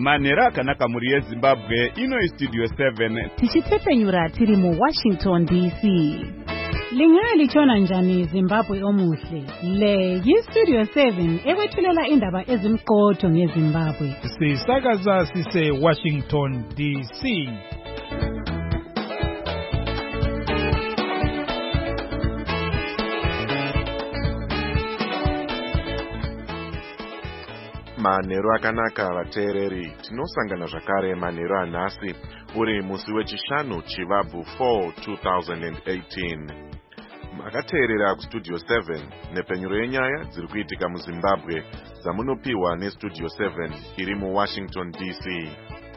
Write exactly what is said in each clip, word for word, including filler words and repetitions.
manhero akanaka muri yezimbabwe. Ino istudio seven tichipfepfenyura tiri mu Washington D C. Lingalitshona njani Zimbabwe omuhle? Le yistudio seven ekwethulela indaba ezimqotho ngeZimbabwe. Sisakaza sise Washington D C. Manhero akanaka vateereri, tinosangana zvakare manhero anhasi uri musi wechishanu chivabvu four two thousand eighteen. Makateerera kustudio seven nepenyuro yenyaya dziri kuitika muZimbabwe dzamunopiwa nestudio seven iri muWashington D C.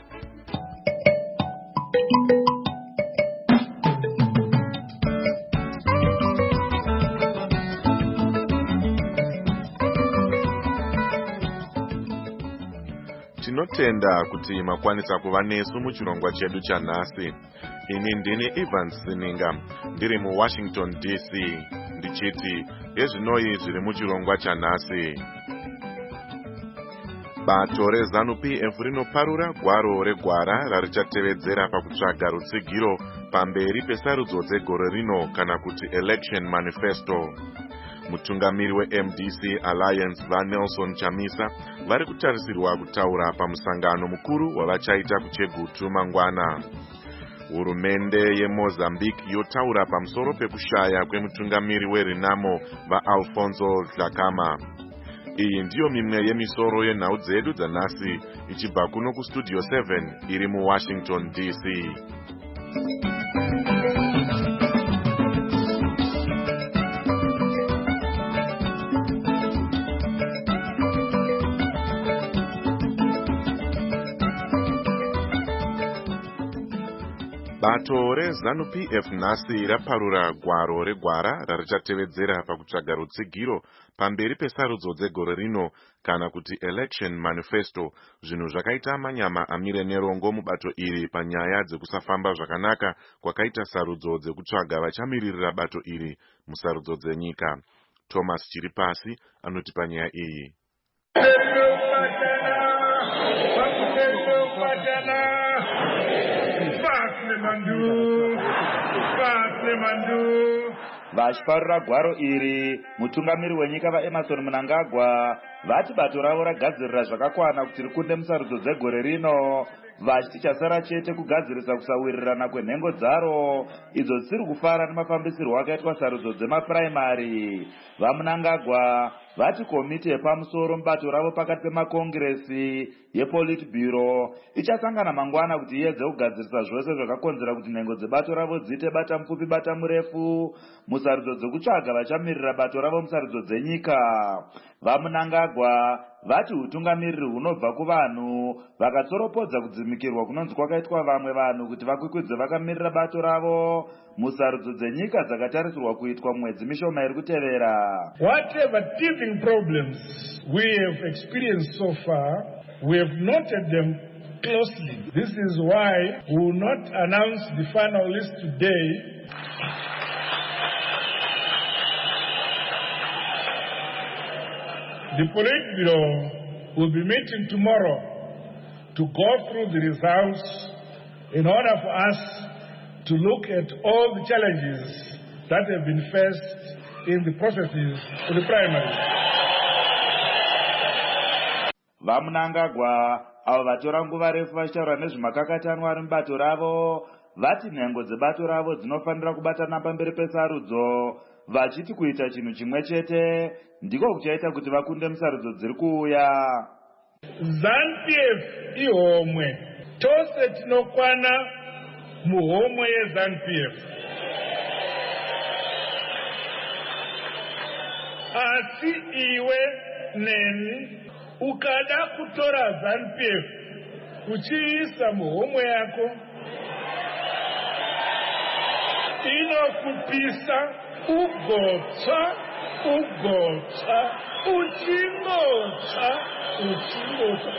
Tinotenda kuti makwanisa kuva nesu muchirongwa chedu chanhasi. Ini ndini Evans Sininga ndiri muWashington D C ndichiti ezvinoi zviri muchirongwa chanhasi. Bato reZANU-P F rinoparura gwaro regwara rarichatevedzera pakutsvaga rutsigiro pamberi pesarudzo dzegore rino kana kuti election manifesto. Mutungamiri we-M D C Alliance vaNelson Chamisa vari kutarisirwa kutaura pamusangano mukuru wavachaita kuChegutu mangwana. Hurumende yeMozambique yotaura pamusoro pekushaya kwemutungamiri weRenamo vaAlfonso Dhlakama. Iyi ndiyo mimwe yemisoro yenhau dzedu dzanhasi ichibva kuno kustudio seven iri muWashington D C. Bato reZANU-P F nhasi raparura gwaro regwara rarichatevedzera pakutsvaga rutsigiro pamberi pesarudzo dzegore rino kana kuti election manifesto, zvinhu zvakaita manyama amire nerongo mubato iri panyaya dzekusafamba zvakanaka kwakaita sarudzo dzekutsvaga vachamiririra bato iri musarudzo dzenyika. Thomas Chiripasi anoti panyaya iyi. Vachiparura gwaro iri, mutungamiri wenyika vaEmmerson Mnangagwa vati bato ravo ragadzirira zvakakwana kuti rikunde musarudzo dzegore rino, vachiti chasara chete kugadzirisa kusawirirana kwenhengo dzaro idzo dzisiri kufara nemafambisirwo akaitwa sarudzo dzemapuraimari. VaMnangagwa vati komiti yepamusoro mubato ravo pakati pemakongiresi yePolitburo ichasangana mangwana kuti iedze kugadzirisa zvose zvakakonzera kuti nhengo dzebato ravo dziite bata mupfupi bata murefu musarudzo dzekutsvaga vachamirira bato ravo musarudzo dzenyika. VaMnangagwa vati utungamiriri hunobva kuvanhu vakatsoropodza kudzimikirwa kunonzi kwakaitwa vamwe vanhu kuti vakwikwidze vakamirira bato ravo musarudzo dzenyika dzakatarisirwa kuitwa mwedzi mishoma iri kutevera. Whatever teething problems we have experienced so far, we have noted them closely. This is why we will not announce the final list today. The Politburo will be meeting tomorrow to go through the results in order for us to look at all the challenges that have been faced in the processes of the primary. VaMnangagwa avo vatora nguva refu vachitaura nezvemakakatanwa ari mubato ravo vati nhengo dzebato ravo dzinofanira kubatana pamberi pesarudzo, vachiti kuita chinhu chimwe chete ndiko kuchaita kuti vakunde musarudzo dziri kuuya. ZANU-P F ihomwe, tose tinokwana muhomwe yeZANU-P F. Asi iwe neni ukada kutora ZANU-P F uchiisa muhomwe yako inokupisa ugotsa ugotsa uchingotsa uchingotsa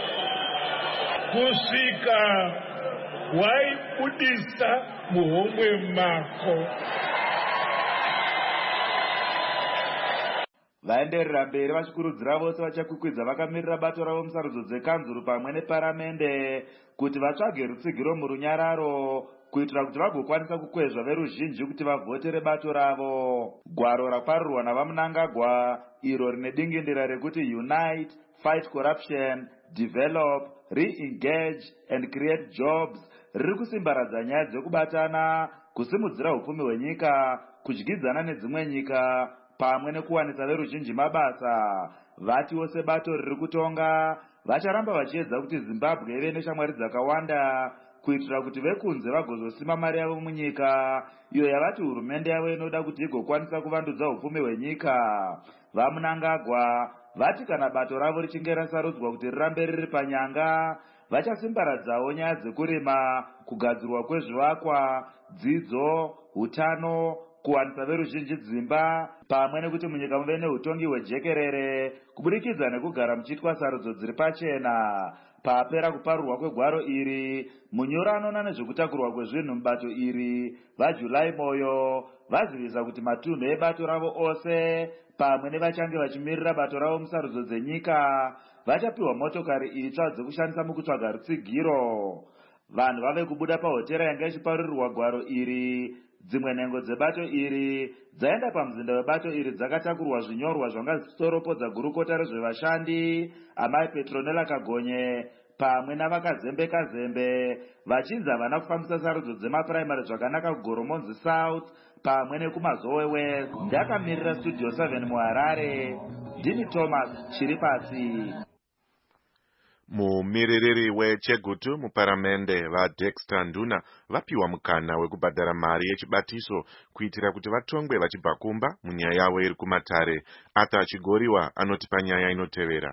kusvika waibudisa muhomwe mako. vaenderera mberi vachikurudzira vose vachakwikwidza vakamirira bato ravo musarudzo dzekanzuru pamwe neparamende kuti vatsvage rutsigiro murunyararo kuitira kuti vagokwanisa kukwezva veruzhinji kuti vavhotere bato ravo. Gwaro raparirwa navamunangagwa iro rine dingindira rekuti unite, fight corruption, develop, re-engage and create jobs riri kusimbaradza nyaya dzekubatana, kusimudzira upfumi hwenyika, kudyidzana nedzimwe nyika pamwe nekuwanisa veruzhinji mabasa. Vatiwo sebato riri kutonga vacharamba vachiedza kuti Zimbabwe ive neshamwari dzakawanda kuitira kuti vekunze vagozosima mari yavo munyika iyo yavati hurumende yavo inoda kuti igokwanisa kuvandudza upfumi hwenyika. Vamunangagwa vati kana bato ravo richinge rasarudzwa kuti rirambe riri panyanga, vachasimbaradzawo nyaya dzekurima, kugadzirwa kwezvivakwa, dzidzo, utano, kuwanisa veruzhinji dzimba, pamwe nekuti munyika muve neutongi hwejekerere kubudikidza nekugara muchiitwa sarudzo dziri pachena. Papera kuparurwa kwegwaro iri, munyori anoona nezvekutakurwa kwezvinhu mubato iri vaJulai Moyo vazivisa kuti matunhu ebato ravo ose pamwe nevachange vachimirira bato ravo musarudzo dzenyika vachapiwa motokari itsva dzekushandisa mukutsvaga rutsigiro. Vanhu vave kubuda pahotera yanga ichiparurirwa gwaro iri. Dzimwe nhengo dzebato iri dzaenda pamuzinda webato iri dzakatakurwa zvinyorwa zvanga zvichitoropodza gurukota rezvevashandi amai Petronella Kagonye pamwe navakazembeka zembe vachinzi havana kufambisa sarudzo dzemapuraimari zvakanaka kuGoromonzi South pamwe nekumazowe West. Ndakamirira Studio seven muHarare, ndini Thomas Chiripasi. Mumiririri weChegutu muparamende vaDexter Nduna vapiwa mukana wekubhadhara mari yechibatiso kuitira kuti vatongwe vachibva kumba munyaya yavo iri kumatare. Arthur Chigoriwa anoti panyaya inotevera.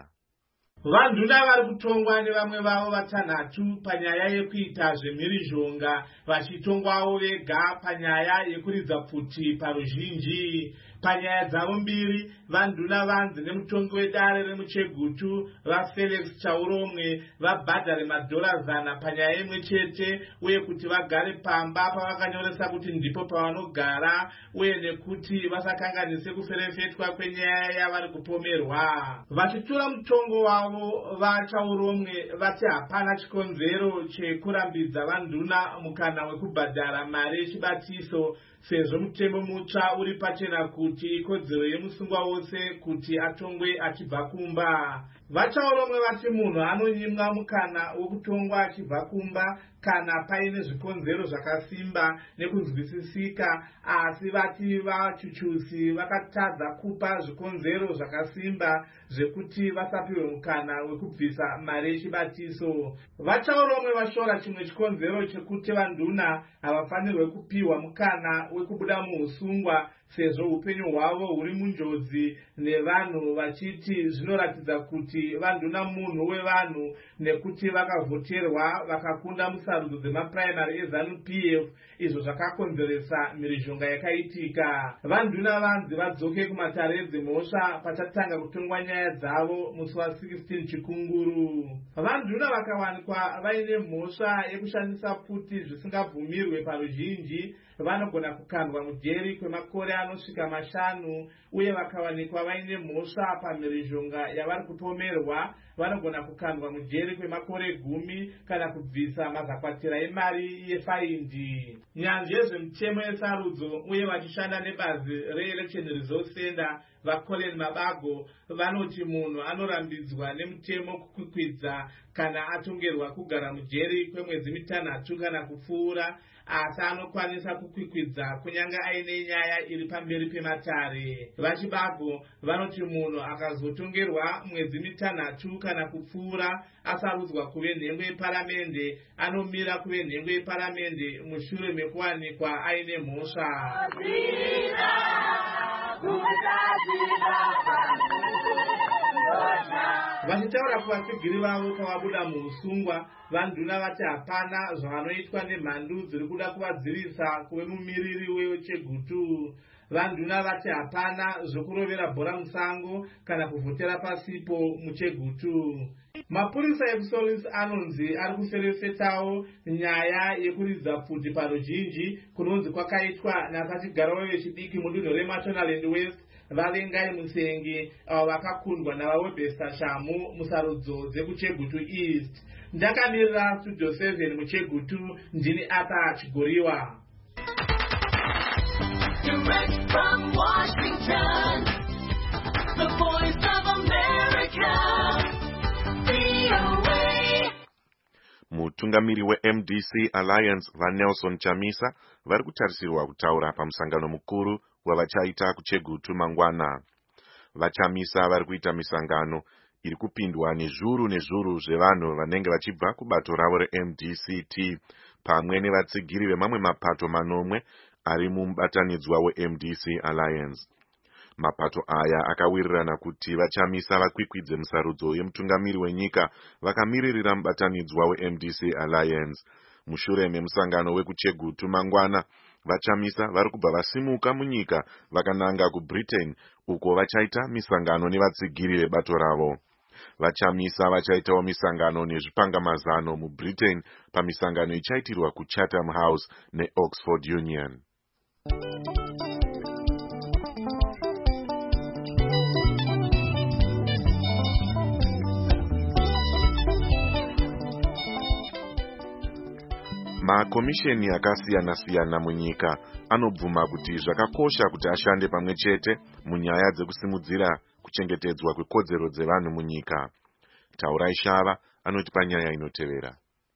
Vanduna vari kutongwa nevamwe vavo vatanhatu panyaya yekuita zvemhirizhonga vachitongwawo vega panyaya yekuridza pfuti paruzhinji. Panyaya dzavo mbiri, vanduna vanzi nemutongi wedare remuChegutu vaFelix Chauromwe vabhadhare madhora zana panyaya imwe chete, uye kuti vagare pamba pavakanyoresa kuti ndipo pavanogara, uye nekuti vasakanganise kuferefetwa kwenyaya yavari kupomerwa. Vachitura mutongo wavo vaChauromwe vati hapana chikonzero chekurambidza vanduna mukana wekubhadhara mari yechibatiso sezvo mutemo mutsva uri pachena kuti ikodzero yemusungwa wose kuti atongwe achibva kumba. VaChauromwe vati munhu anonyimwa mukana wokutongwa achibva kumba kana paine zvikonzero zvakasimba nekunzwisisika, asi vati vachuchusi vakatadza kupa zvikonzero zvakasimba zvekuti vasapiwe mukana wekubvisa mari yechibatiso. VaChauromwe vashora chimwe chikonzero chekuti vanduna havafanirwe kupiwa mukana wekubuda muusungwa sezvo upenyu hwavo huri munjodzi, nevanhu vachiti zvinoratidza kuti vanduna munhu wevanhu nekuti vakavhoterwa vakakunda musarudzo dzemapuraimari eZANU P F, izvo zvakakonzeresa mhirizhonga yakaitika. Vanduna vanzi vadzoke kumatare dzemhosva pachatanga kutongwa nyaya dzavo musi wa16 Chikunguru. Vanduna vakawanikwa vaine mhosva yekushandisa pfuti zvisingabvumirwe paruzhinji vanogona kukandwa mujeri kwemakore anosvika mashanu, uye vakawanikwa vaine mhosva pamhirizhonga yavari kupomerwa vanogona kukandwa mujeri kwemakore gumi kana kubvisa mazakwatira emari yefaindi. Nyanzvi yezvemutemo yesarudzo uye vachishanda nebazi reElection Resource Center vaColin Mabago vanoti munhu anorambidzwa nemutemo kukwikwidza kana atongerwa kugara mujeri kwemwedzi mitanhatu kana kupfuura, asi anokwanisa kukwikwidza kunyange aine nyaya iri pamberi pematare. VaChibago vanoti munhu akazotongerwa mwedzi mitanhatu kana kupfuura asarudzwa kuve nhengo yeparamende anomira kuve nhengo yeparamende mushure mekuwanikwa aine mhosva. Vachitaura kuvatsigiri vavo pavabuda muusungwa, vanduna vati hapana zvavanoitwa nemhandu dziri kuda kuvadzivisa kuve mumiriri weChegutu. Vanduna vati hapana zvokurovera bhora musango kana kuvhotera pasipo muChegutu. Mapurisa ePsolis anonzi ari kuferefetawo nyaya yekuridza pfuti paruzhinji kunonzi kwakaitwa navachigaravo vechidiki mudunhu reMashonaland West vavengai Musengi avo vakakundwa navaWebster Shamu musarudzo dzekuChegutu East. Ndakamirira Studio seven muChegutu, ndini Ata Chigoriwa. Direct from Washington, the voice of America, V O A. Mutungamiri we-M D C Alliance vaNelson Chamisa vari kutarisirwa kutaura pamusangano mukuru wavachaita kuChegutu mangwana. VaChamisa vari kuita misangano iri kupindwa nezvuru nezvuru zvevanhu vanenge vachibva kubato ravo re-M D C T pamwe nevatsigiri vemamwe mapato manomwe ari mubatanidzwa we-M D C Alliance. Mapato aya akawirirana kuti VaChamisa vakwikwidze musarudzo yemutungamiri wenyika vakamiririra mubatanidzwa we-M D C Alliance. Mushure memusangano wekuChegutu mangwana, VaChamisa vari kubva vasimuka munyika vakananga kuBritain uko vachaita misangano nevatsigiri vebato ravo. VaChamisa vachaitawo misangano nezvipangamazano muBritain pamisangano ichaitirwa kuChatham House neOxford Union. Makomisheni akasiyana-siyana munyika anobvuma kuti zvakakosha kuti ashande pamwe chete munyaya dzekusimudzira kuchengetedzwa kwekodzero dzevanhu munyika. Taurai Shava anoti panyaya inotevera.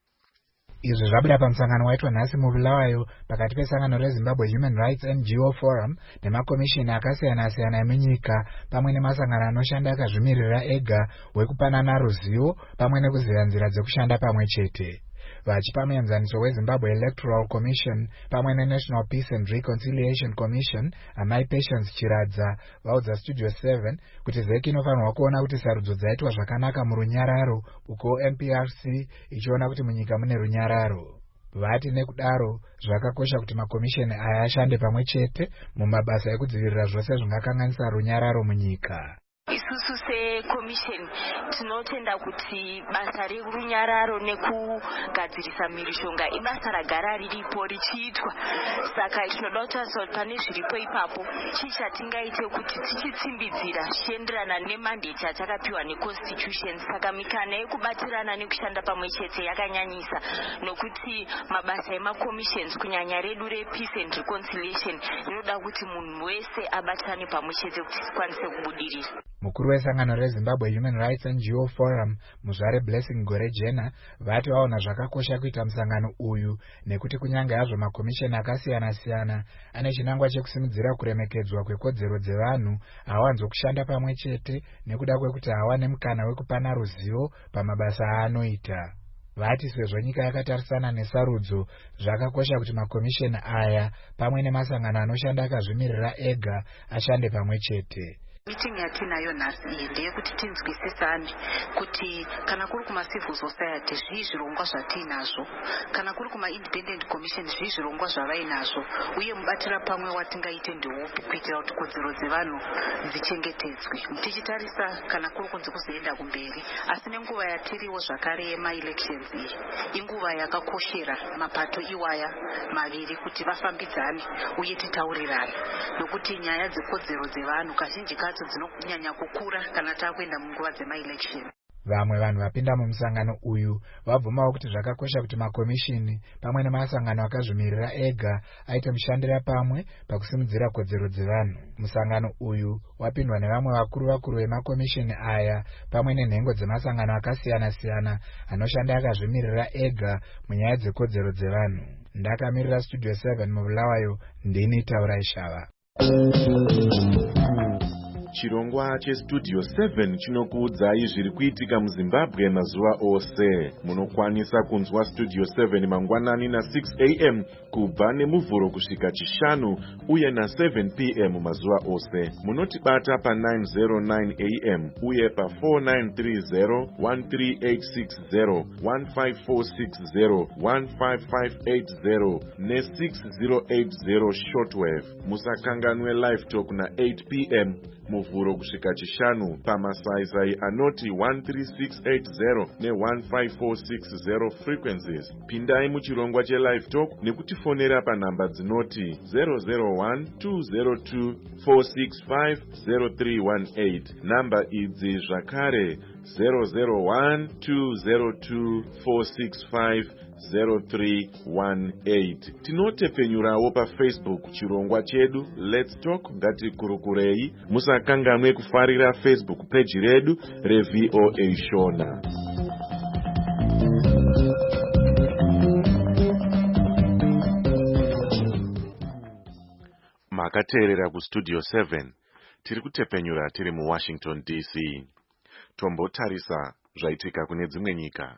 Izvi zvabuda pamusangano waitwa nhasi muBulawayo pakati pesangano reZimbabwe Human Rights N G O Forum nemakomisheni akasiyana-siyana emunyika pamwe nemasangano anoshanda akazvimirira ega wekupanana ruzivo pamwe nekuziva nzira dzekushanda pamwe chete. Vachipa muenzaniso weZimbabwe Electoral Commission pamwe neNational Peace and Reconciliation Commission, Amai Patience Chiradza vaudza Studio seven kuti zeki inofanirwa kuona kuti sarudzo dzaitwa zvakanaka murunyararo uko M P R C ichiona kuti munyika mune runyararo. Vati nekudaro zvakakosha kuti makomisheni aya ashande pamwe chete mumabasa ekudzivirira zvose zvingakanganisa runyararo munyika. Isusu sekomisheni tinotenda kuti basa rerunyararo nekugadzirisa mhirizhonga ibasa ragara riripo richiitwa. Saka tinoda kutaura kuti pane zviripo ipapo chii chatingaite kuti tichitsimbidzira chienderana nemandate yatakapiwa neconstitution. Saka mikana yekubatirana nekushanda pamwe chete yakanyanyisa nokuti mabasa emakomisheni kunyanya redu repeace and reconciliation inoda kuti munhu wese abatirane pamwe chete kuti tikwanise kubudirira. Mukuru wesangano reZimbabwe Human Rights N G O Forum Muzvare Blessing Gorejena vati vaona zvakakosha kuita musangano uyu nekuti kunyange hazvo makomisheni akasiyana-siyana ane chinangwa chekusimudzira kuremekedzwa kwekodzero dzevanhu hawanzo kushanda pamwe chete nekuda kwekuti hawane mukana wekupana ruzivo pamabasa aanoita. Vati sezvo nyika yakatarisana nesarudzo zvakakosha kuti makomisheni aya pamwe nemasangano anoshanda akazvimirira ega ashande pamwe chete. Meeting yatinayo nhasi iyi ndeyekuti tinzwisisane kuti kana kuri kuma-civil society zvii zvirongwa zvatinazvo, kana kuri kuma-independent commission zvii zvirongwa zvavainazvo, uye mubatira pamwe watingaite ndeupi kuitira kuti kodzero dzevanhu dzichengetedzwe. Tichitarisa kana kuri kunzi kuzoenda kumberi, asi nenguva yatiriwo zvakare yema-elections iyi inguva yakakoshera mapato iwaya maviri kuti vafambidzane uye titaurirane, nokuti nyaya dzekodzero dzevanhu kazhinji kacho dzinonyanya kukura kana takuenda munguva dzema-election. Vamwe vanhu vapinda mumusangano uyu vabvumawo kuti zvakakosha kuti makomishini pamwe nemasangano akazvimirira ega aite mushandira pamwe pakusimudzira kodzero dzevanhu. Musangano uyu wapindwa nevamwe vakuru vakuru vemakomishini aya pamwe nenhengo dzemasangano akasiyana-siyana anoshanda akazvimirira ega munyaya dzekodzero dzevanhu. Ndakamirira Studio seven muBulawayo, ndini Taurai Shava. Chirongwa cheStudio seven chinokuudzai zviri kuitika muZimbabwe mazuva ose. Munokwanisa kunzwa Studio seven mangwanani na six a m kubva nemuvhuro kusvika chishanu uye na seven p m mazuva ose. Munotibata pa nine oh nine a m uye pa four nine three zero, one three eight six zero, one five four six zero, one five five eight zero ne six zero eight zero shortwave. Musakanganwe live talk na eight p m mu muvhuro kusvika chishanu pamasaisai anoti one three six eight zero ne one five four six zero frequencies. Pindai muchirongwa chelive talk nekutifonera panhamba dzinoti zero zero one two zero two four six five zero three one eight. Namba idzi zvakare zero zero one two zero two four six five zero three one eight. Tinotepenyurawo paFacebook chirongwa chedu Let's Talk Ngatikurukurei. Musakanganwe kufarira Facebook page redu reV O A Shona. Makateerera ku Studio seven. Tiri kutepenyura tiri mu Washington D C. Tombotarisa zvaitika kune dzimwe nyika.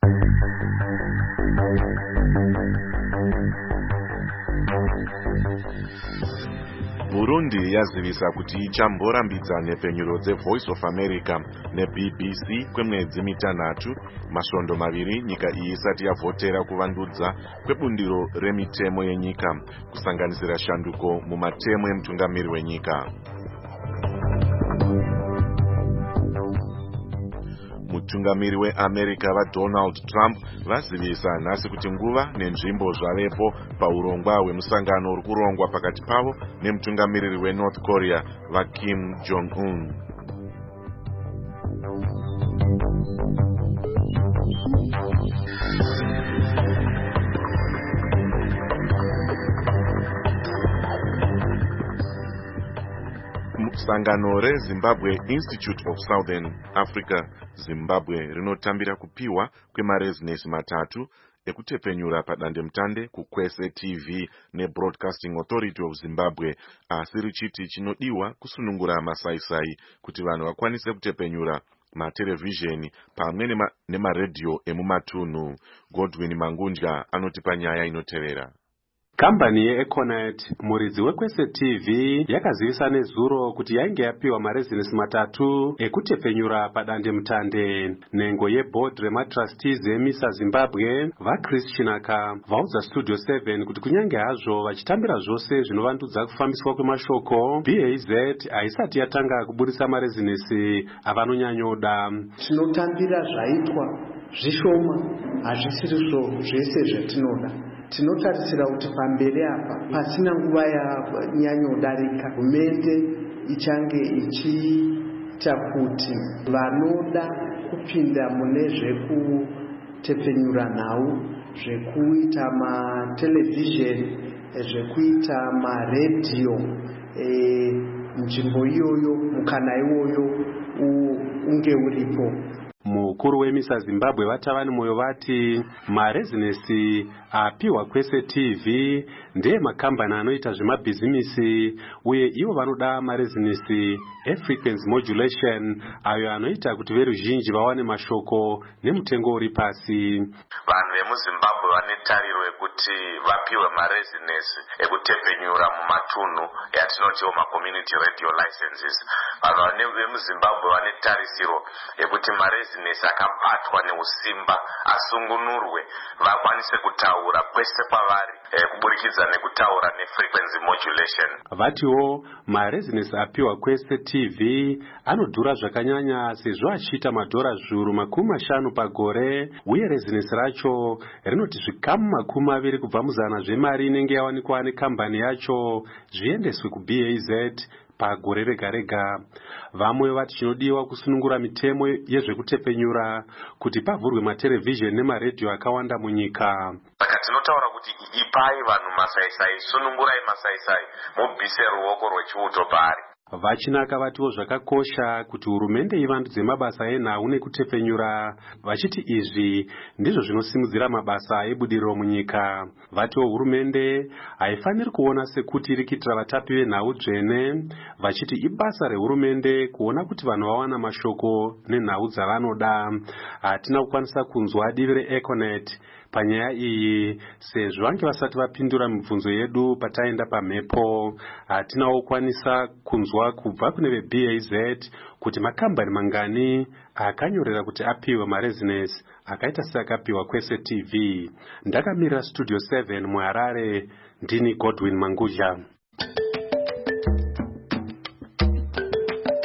Burundi yazivisa kuti ichamborambidza nepenyuro dzeVoice of America neB B C kwemwedzi mitanhatu, masvondo maviri nyika iyi isati yavhotera kuvandudza kwebundiro remitemo yenyika, kusanganisira shanduko mumatemo emutungamiri wenyika. Mutungamiri weAmerica vaDonald Trump vazivisa nhasi kuti nguva nenzvimbo zvavepo paurongwa hwemusangano uri kurongwa pakati pavo nemutungamiriri weNorth Korea vaKim Jong-un. Sangano reZimbabwe Institute of Southern Africa Zimbabwe rinotambira kupiwa kwemarezinesi matatu ekutepenyura padandemutande kuKwese T V neBroadcasting Authority of Zimbabwe, asi richiti chinodiwa kusunungura masaisai kuti vanhu vakwanise kutepenyura matelevhizheni pamwe nemaredhiyo emumatunhu. Godwin Mangunja anotipa nyaya inotevera. Kambani yeEconet, muridzi weKwese T V, yakazivisa nezuro kuti yainge yapiwa marezinesi matatu ekutepenyura padandemutande. Nengo yeboard rematrustees eMISA Zimbabwe, vaChris Chinaka, vaudza Studio seven kuti kunyange hazvo vachitambira zvose zvinovandudza kufambiswa kwemashoko, B A Z haisati yatanga kuburisa marezinesi avanonyanyoda. Tinotambira zvaitwa zvishoma, hazvisiri zvese zvatinoda. Tinotarisira kuti pamberi apa pasina nguva yanyanyodarika hurumende ichange ichiita kuti vanoda kupinda mune zvekutepenyura nhau, zvekuita matelevhizheni, zvekuita maredhiyo, nzvimbo iyoyo, mukana iwoyo unge uripo. Mukuru weMISA Zimbabwe vatavani moyo vati marezinesi apiwa Kwese T V ndiye makambani anoita zvemabhizimisi, uye ivo vanoda marezinesi efrequency modulation ayo anoita kuti veruzhinji vawane mashoko nemutengo uri pasi. Vanhu vemuZimbabwe vane tariro yekuti vapiwe marezinesi ekutepenyura mumatunhu yatinotiwo macommunity radio licenses. Vanhu vemuZimbabwe vane tarisiro yekuti marezinesi akabatwa neusimba asungunurwe vakwanise kutaura kwese kwavari kuburikidza nekutaura nefrequency modulation. Vatiwo marezinesi apiwa Kwese T V anodhura zvakanyanya sezvo achiita madhora zviuru makumi mashanu pagore, uye rezinesi racho rinoti zvikamu makumi maviri kubva muzana zvemari inenge yawanikwa nekambani yacho zviendeswe kuB A Z pagore rega rega. Vamwe vati chinodiwa kusunungura mitemo yezvekutepenyura kuti pavhurwe matelevhizheni nemaredhiyo akawanda munyika. Saka tinotaura kuti ipai vanhu masaisai, sunungurai masaisai, mubvise ruoko rwechiuto paari. Vachinaka vatiwo zvakakosha kuti hurumende ivandudze mabasa enhau nekutepenyura, vachiti izvi ndizvo zvinosimudzira mabasa ebudiriro munyika. Vatiwo hurumende haifaniri kuona sekuti iri kuitira vatapi venhau dzvene, vachiti ibasa rehurumende kuona kuti vanhu vawana mashoko nenhau dzavanoda. Hatina kukwanisa kunzwa divi reEconet panyaya iyi sezvo vange vasati vapindura mibvunzo yedu pataenda pamhepo. Hatinawo kukwanisa kunzwa kubva kune veB A Z kuti makambani mangani akanyorera kuti apiwe marezinesi akaita seakapiwa Kwese T V. Ndakamirira Studio seven muHarare, ndini Godwin Manguja.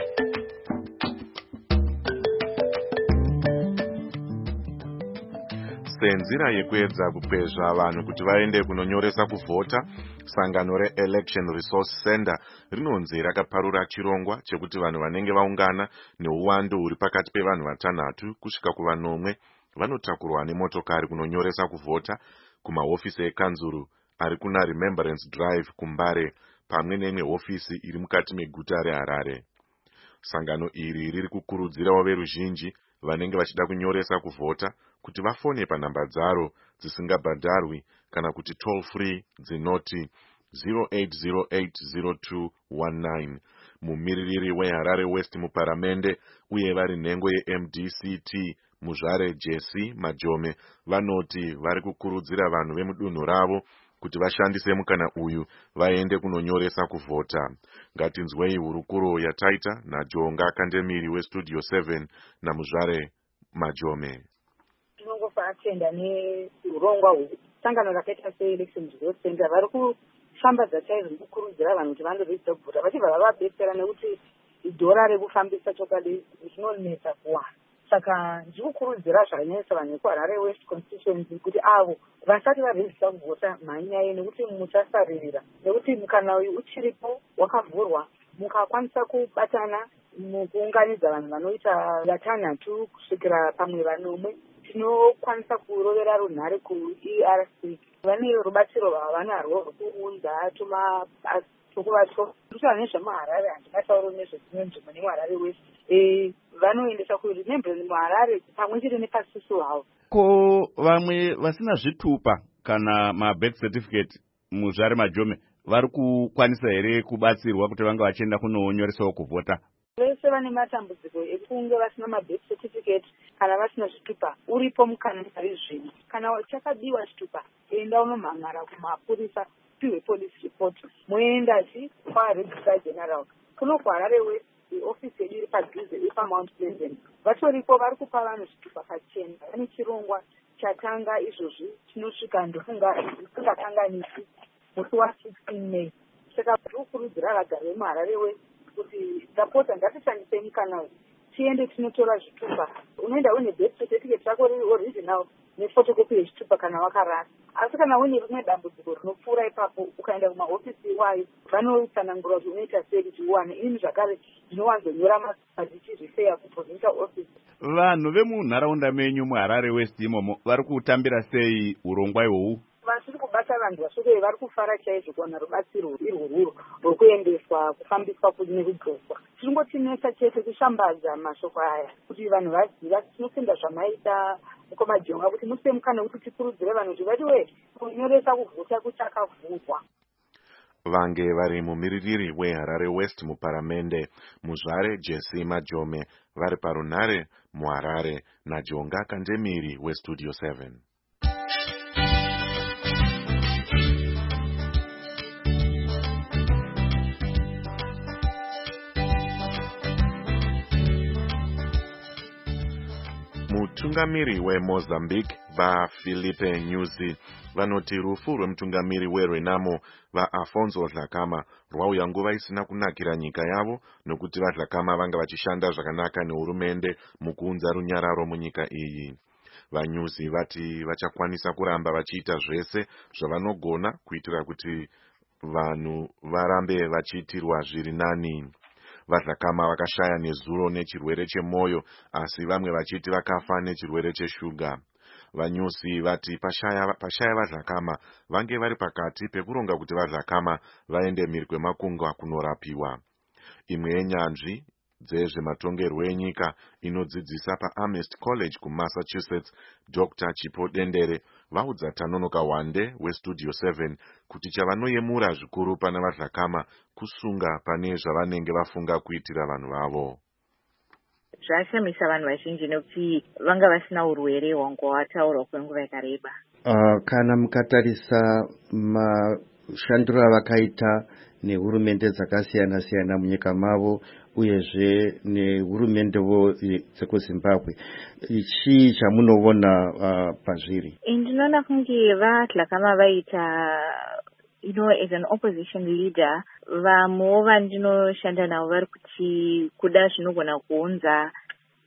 senzira yekuedza kukwezva vanhu kuti vaende kunonyoresa kuvhota, sangano reElection Resource Center rinonzi rakaparura chirongwa chekuti vanhu vanenge vaungana neuwandu huri pakati pevanhu vatanhatu kusvika kuvanomwe vanotakurwa nemotokari kunonyoresa kuvhota kumahofisi ekanzuru ari kuna Remembrance Drive kuMbare pamwe neimwe hofisi iri mukati meguta reHarare. Sangano iri riri kukurudzirawo veruzhinji vanenge vachida kunyoresa kuvhota kuti vafone panhamba dzaro dzisingabhadharwi kana kuti toll free dzinoti zero eight zero eight zero two one nine. Mumiririri weHarare West muparamende uye vari nhengo yeM D C T Muzvare Jesse Majome vanoti vari kukurudzira vanhu vemudunhu ravo kuti vashandise mukana uyu vaende kunonyoresa kuvhota. Ngatinzwei hurukuro yataita naJonga Kandemiri weStudio seven naMuzvare Majome. Tinongofa atenda neurongwa huu sangano rakaita seElection Resource Center vari kufambadza chaizvo kukurudzira vanhu kuti vandoridza kuvhota vachibva vavabetsera nekuti dhora rekufambisa chokwadi zvinonetsa kuwana. Saka ndikukurudzira zvakanyanyisa vanhu vekuHarare West constituency kuti avo vasati varejista kuvhota mhanyaye nekuti muchasaririra nekuti mukana uyu uchiripo wakavhurwa mukakwanisa kubatana mukuunganidza vanhu vanoita vatanhatu kusvikira pamwe vanomwe tinokwanisa kurovera runhare kuE R C vane rubatsiro rwavanarwo rwokuunza tumabasa tokuvato kutaura nezvemuHarare handingatauro nezvedzimwe nzvimbo nemuHarare West vanoendesa kuRemembrance muHarare pamwe chete nepasiso havo. Ko vamwe vasina zvitupa kana mabirth certificate Muzvare Majome vari kukwanisa here kubatsirwa kuti vanga vachienda kunonyoresawo kuvhota? Vese vane matambudziko ekunge vasina mabirth certificate kana vasina zvitupa uripo mukana ari zvino. Kana chakadiwa chitupa enda unomhan'ara kumapurisa piwe police report muendachi kwaRegistrar General kuno kuHarare West ofisi yedu iri padhuze ipaMount Pleasant. Vatoripo vari kupa vanhu zvitupa pachena. Pane chirongwa chatanga izvozvi chinosvika ndofunga isingakanganisi musi wa16 May. Saka tikukurudzira vagari vemuHarare West kuti tapota ngatishandise mukana uyu tiende tinotora zvitupa. Unoenda une birth certificate rako riri original nefotokopi yechitupa kana wakarasa. Asi kana une rimwe dambudziko rinopfuura ipapo ukaenda kumahofisi iwayo vanotsanangura kuti unoita sei kuti uwane. Ini zvakare ndinowanzonyora mazita ndichizviseya kuprovincial office. Vanhu vemunharaunda menyu muHarare West imomo vari kutambira sei urongwa ihwohwu? Vasiri kubata vanhu vasvike vari kufara chaizvo kuwana rubatsiro irworwuro rwokuendeswa kufambiswa nekudhoswa. Tiringotinesa chete kushambadza mashoko aya kuti vanhu vaziva tinotenda zvamaita mukomaJonga kuti muse mukana kuti tikurudzire vanhu kuti vatiwe kunyoresa kuvhota kuchakavhurwa. Vange vari mumiririri weHarare West muparamende Muzvare Jesse Majome vari parunhare muHarare naJonga Kandemiri weStudio seven. Mutungamiri weMozambique vaFilipe Nyusi vanoti rufu rwemutungamiri weRenamo vaAfonso Dhlakama rwauya nguva isina kunakira nyika yavo nokuti vaDhlakama vanga vachishanda zvakanaka nehurumende mukuunza runyararo munyika iyi. VaNyusi vati vachakwanisa kuramba vachiita zvese zvavanogona kuitira kuti vanhu varambe vachiitirwa zviri nani. VaDhlakama vakashaya nezuro nechirwere chemwoyo asi vamwe vachiti vakafa nechirwere cheshuga. VaNyusi vati pashaya pashaya vaDhlakama vange vari pakati pekuronga kuti vaDhlakama vaende mhiri kwemakungwa kunorapiwa. Imwe yenyanzvi dzezvematongerwo enyika inodzidzisa paAmherst College kuMassachusetts Doctor Chipo Dendere vaudza Tanonoka Wande weStudio seven kuti chavanoyemura zvikuru pana vaDhlakama kusunga pane zvavanenge vafunga kuitira vanhu vavo. Zvashamisa vanhu vazhinji nekuti vanga vasina urwere hwanga hwataurwa kwenguva yakareba. Uh, kana mukatarisa mashandiro avakaita nehurumende dzakasiyana siyana munyika mavo uyezve nehurumendewo dzekuZimbabwe, chii chamunoona uh, pazviri? Ndinoona kunge vaDhlakama vaita you know, as an opposition leader, vamwewo vandinoshanda navo vari kuti kuda zvinogona kuunza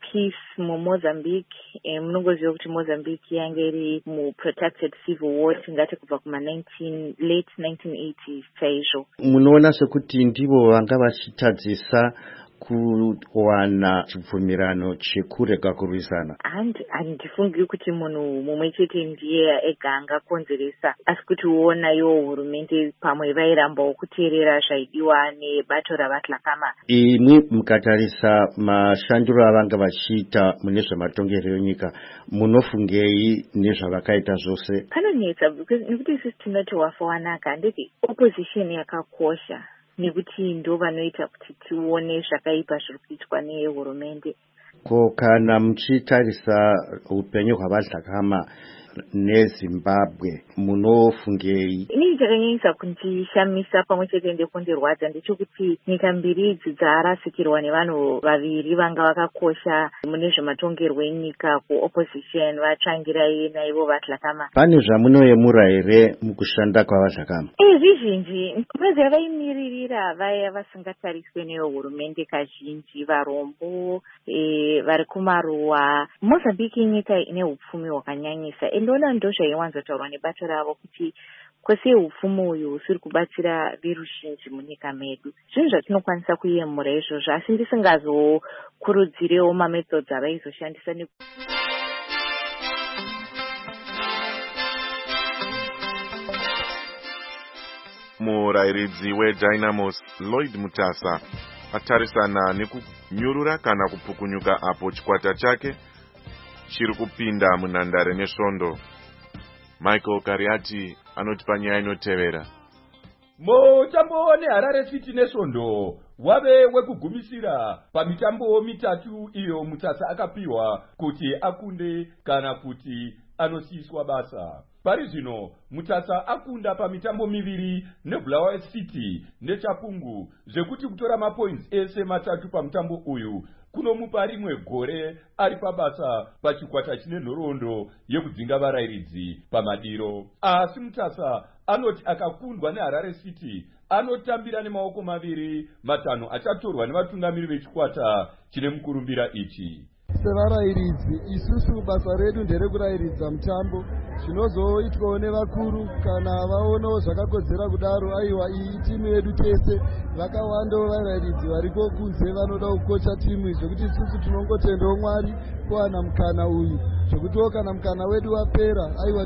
peace muMozambique. E, munongoziva kuti Mozambique yange iri muprotected civil war tingati kubva kuma late nineteen eighties chaizvo. Munoona sekuti ndivo vanga vachitadzisa kuwana chibvumirano chekurega kurwisana. Handifungiri kuti munhu mumwe chete ndiye ega angakonzeresa, asi kuti uona iwo hurumende pamwe vairambawo kuteerera zvaidiwa nebato ravatlakama. Imi mukatarisa mashandiro avanga vachiita mune zvematongerero enyika, munofungei nezvavakaita zvose? Panonetsa nekuti isusu tinoti wafa wanaka, ndeti opposition yakakosha nekuti ndo vanoita kuti tione zvakaipa zviri kuitwa nehurumende. Ko kana muchitarisa upenyu hwavatlakama neZimbabwe munofungei? Inini chakanyanyisa kundishamisa pamwe chete nekundirwadza ndechekuti nyika mbiri idzi dzarasikirwa nevanhu vaviri vanga vakakosha mune zvematongerwo enyika kuopposition vatsvangira naivo vatlakama. Pane zvamunoyemura here mukushanda kwavatlakama? Eh, zvizhinji mazi vaimiririra vaya vasingatariswe nehurumende kazhinji, varombo, eh, vari kumaruwa. Mozambique nyika ine upfumi hwakanyanyisa. Ndona ndo zvaiwanzotaurwa nebato ravo kuti kwese upfumi uyu usiri kubatsira veruzhinji munyika medu. Zvinhu zvatinokwanisa kuyemura izvozvo, asi ndisingazokurudzirewo mamethods avaizoshandisa ne murayiridzi weDynamos Lloyd Mutasa atarisana nekunyurura kana kupukunyuka apo chikwata chake chiri kupinda munhandare nesvondo. Michael Kariati anotipa nyaya inotevera. Mutambo neHarare City nesvondo wave wekugumisira pamitambo mitatu iyo Mutasa akapiwa kuti akunde kana kuti anosiyiswa basa. Pari zvino Mutasa akunda pamitambo miviri neBulawayo City neChapungu zvekuti kutora mapoints ese matatu pamutambo uyu kunomupa rimwe gore ari pabasa pachikwata chine nhoroondo yekudzinga varayiridzi pamadiro. Asi Mutasa anoti akakundwa neHarare City anotambira nemaoko maviri, matanho achatorwa nevatungamiri vechikwata chine mukurumbira ichi. Sevarayiridzi isusu basa redu nderekurayiridza mutambo, zvinozoitwawo nevakuru kana vaonawo zvakakodzera kudaro. Aiwa, iyi timu yedu tese vakawandawo varayiridzi variko kunze vanoda kukocha timu, zvekuti isusu tinongotendawo Mwari kuwana mukana uyu, zvekutiwo kana mukana wedu wapera, aiwa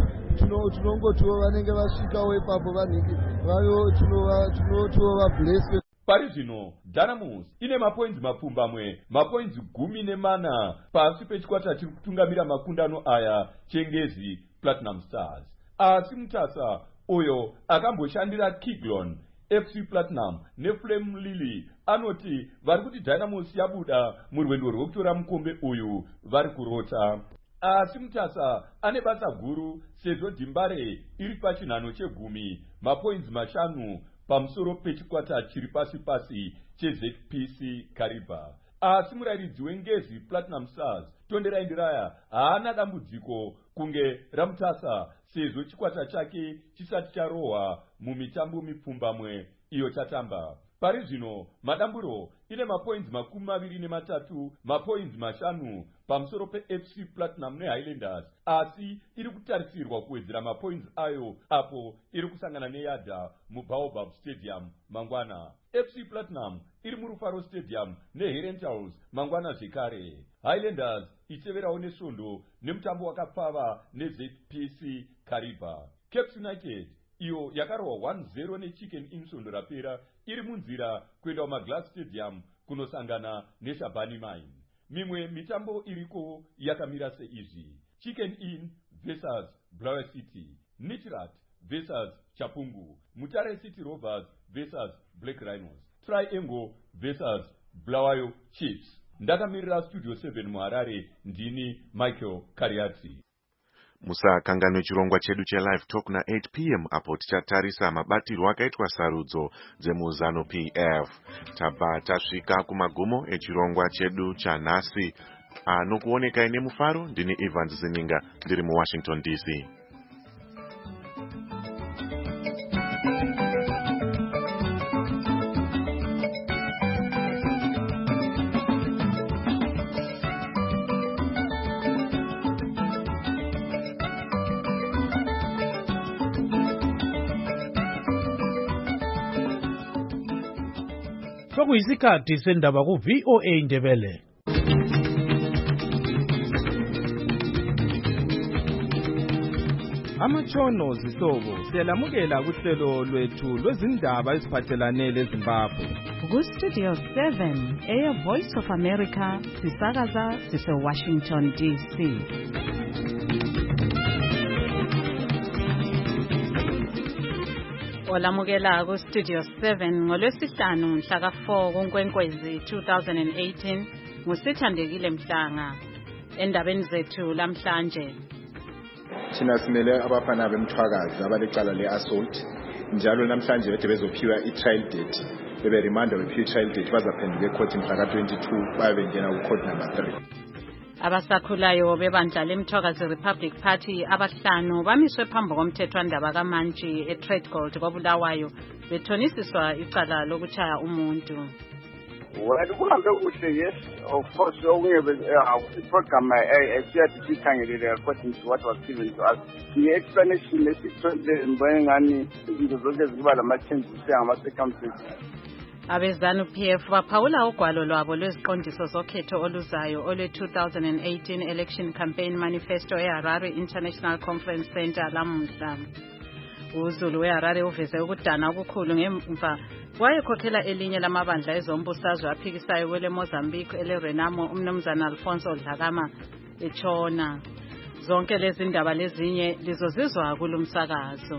tinongotiwo vanenge vasvikawo ipapo vanenge vayo tinotiwo vablessed. Pari zvino Dynamos ine mapoints mapfumbamwe, mapoints gumi nemana pasi pechikwata chiri kutungamira makundano aya chengezi Platinum Stars. Asi Mutasa uyo akamboshandira Kiglon, F C Platinum neFlame Lily anoti vari kuti Dynamos yabuda murwendo rwekutora mukombe uyu vari kurota. Asi Mutasa ane basa guru sezvo Dimbare iri pachinhano chegumi, mapoints mashanu pamusoro pechikwata chiri pasi pasi cheZ P C Kariba. Asi murayiridzi wengezi Platinum Stars Tonderai Ndiraya haana dambudziko kunge raMutasa sezvo chikwata chake chisati charohwa mumitambo mipfumbamwe iyo chatamba. Pari zvino madamburo ine mapoints makumi maviri nematatu, mapoints mashanu pamusoro peF C Platinum neHighlanders, asi iri kutarisirwa kuwedzera mapoints ayo apo iri kusangana neYada muBaobab Stadium mangwana. F C Platinum iri muRufaro Stadium neHerentals mangwana zvekare. Highlanders ichiteverawo nesvondo nemutambo wakapfava neZ P C Kariba. Cape United iyo yakarohwa one zero neChicken Inn svondo rapera iri munzira kuenda kumaGlass Stadium kunosangana neShabani Mine. Mimwe mitambo iriko yakamira seizvi: Chicken Inn versus Bulawayo City, Nichirat versus Chapungu, Mutare City Rovers versus Black Rhinos, Triangle versus Bulawayo Chiefs. Ndakamirira Studio seven muHarare, ndini Michael Kariati. Musakanganwe chirongwa chedu chelive talk na eight p m apo tichatarisa mabatirwo akaitwa sarudzo dzemuZanu P F. Tabva tasvika kumagumo echirongwa chedu chanhasi. Anokuonekai nemufaro ndini Evans Zininga ndiri muWashington D C. sokuyisikhathi sendaba ku-V O A Ndebele. Amatshono zihlobo siyalamukela kuhlelo lwethu lwezindaba eziphathelane leZimbabwe. Ku-Studio seven, Air Voice of America, sisakaza sise-Washington D C. Olamukela ku-Studio seven ngolwesihlanu mhlaka four kuNkwenkwezi two thousand eighteen ngusithandekile Mhlanga. Endabeni zethu lamhlanje, thina simele abafana bemthwakazi abalecala le-assault njalo namhlanje bede bezophiwa i-trial date, bebe remandwa bephiwa i-trial date, bazaphenduka ecourt mhlaka twenty-two babe bengena ku-court number three. Abasakhulayo bebandla leMthwakazi Republic Party abahlanu bamiswe phambi komthethwandaba kaMantshi eTradegold koBulawayo bethonisiswa icala lokutshaya umuntu. Well, kuhambe kuhle, yes, of course. I-program esiyathi sikhangelele according to what was given to us. I-explanation esithole ngibone ngani izinto zonke ziba lama-changes angama-circumstances. Abezanu P F baphawula ugwalo lwabo lweziqondiso zokhetho oluzayo olwe two thousand eighteen Election Campaign Manifesto eHarare International Conference Center lamuhla. uZulu weHarare uveze ukudana okukhulu ngemva wayekhokhela elinye lamabandla ezombusazwe aphikisayo kwele Mozambique eleRenamo umnumzana Alfonso Dlakama etshona. Zonke lezi ndaba lezinye lizozizwa kulumsakazo.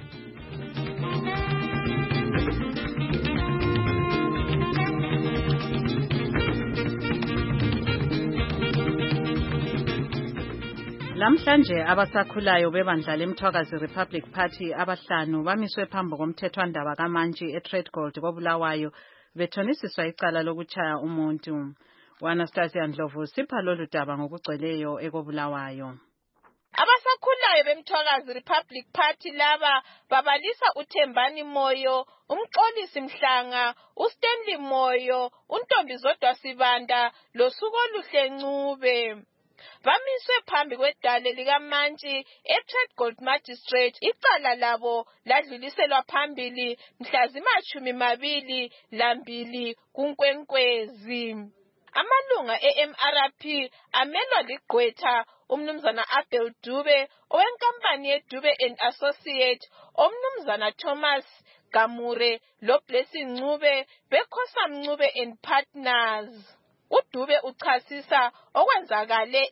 Lamhlanje abasakhulayo bebandla leMthwakazi Republic Party abahlanu bamiswe phambi komthethwandaba kaMantshi eTradegold koBulawayo bethonisiswa icala lokutshaya umuntu. Anastasia Ndlovu sipha lolu daba ngokugcweleyo ekoBulawayo. Abasakhulayo beMthwakazi Republic Party laba babalisa uThembani Moyo, uMxolisi Mhlanga, uStanley Moyo, uNtombi Zodwa Sibanda loSuku Oluhle Ncube. Bamiswe phambi kwedale likaMantshi eTradegold Magistrate. Icala labo ladluliselwa phambili mhla zimashumi mabili lambili kuNkwenkwezi. Amalunga e-M R P amelwa ligqwetha umnumzana Abel Dube owenkampani yeDube and Associate, omnumzana Thomas Gamure loBlessing Ncube beKhosa Ncube and Partners. uDube uchasisa okwenzakale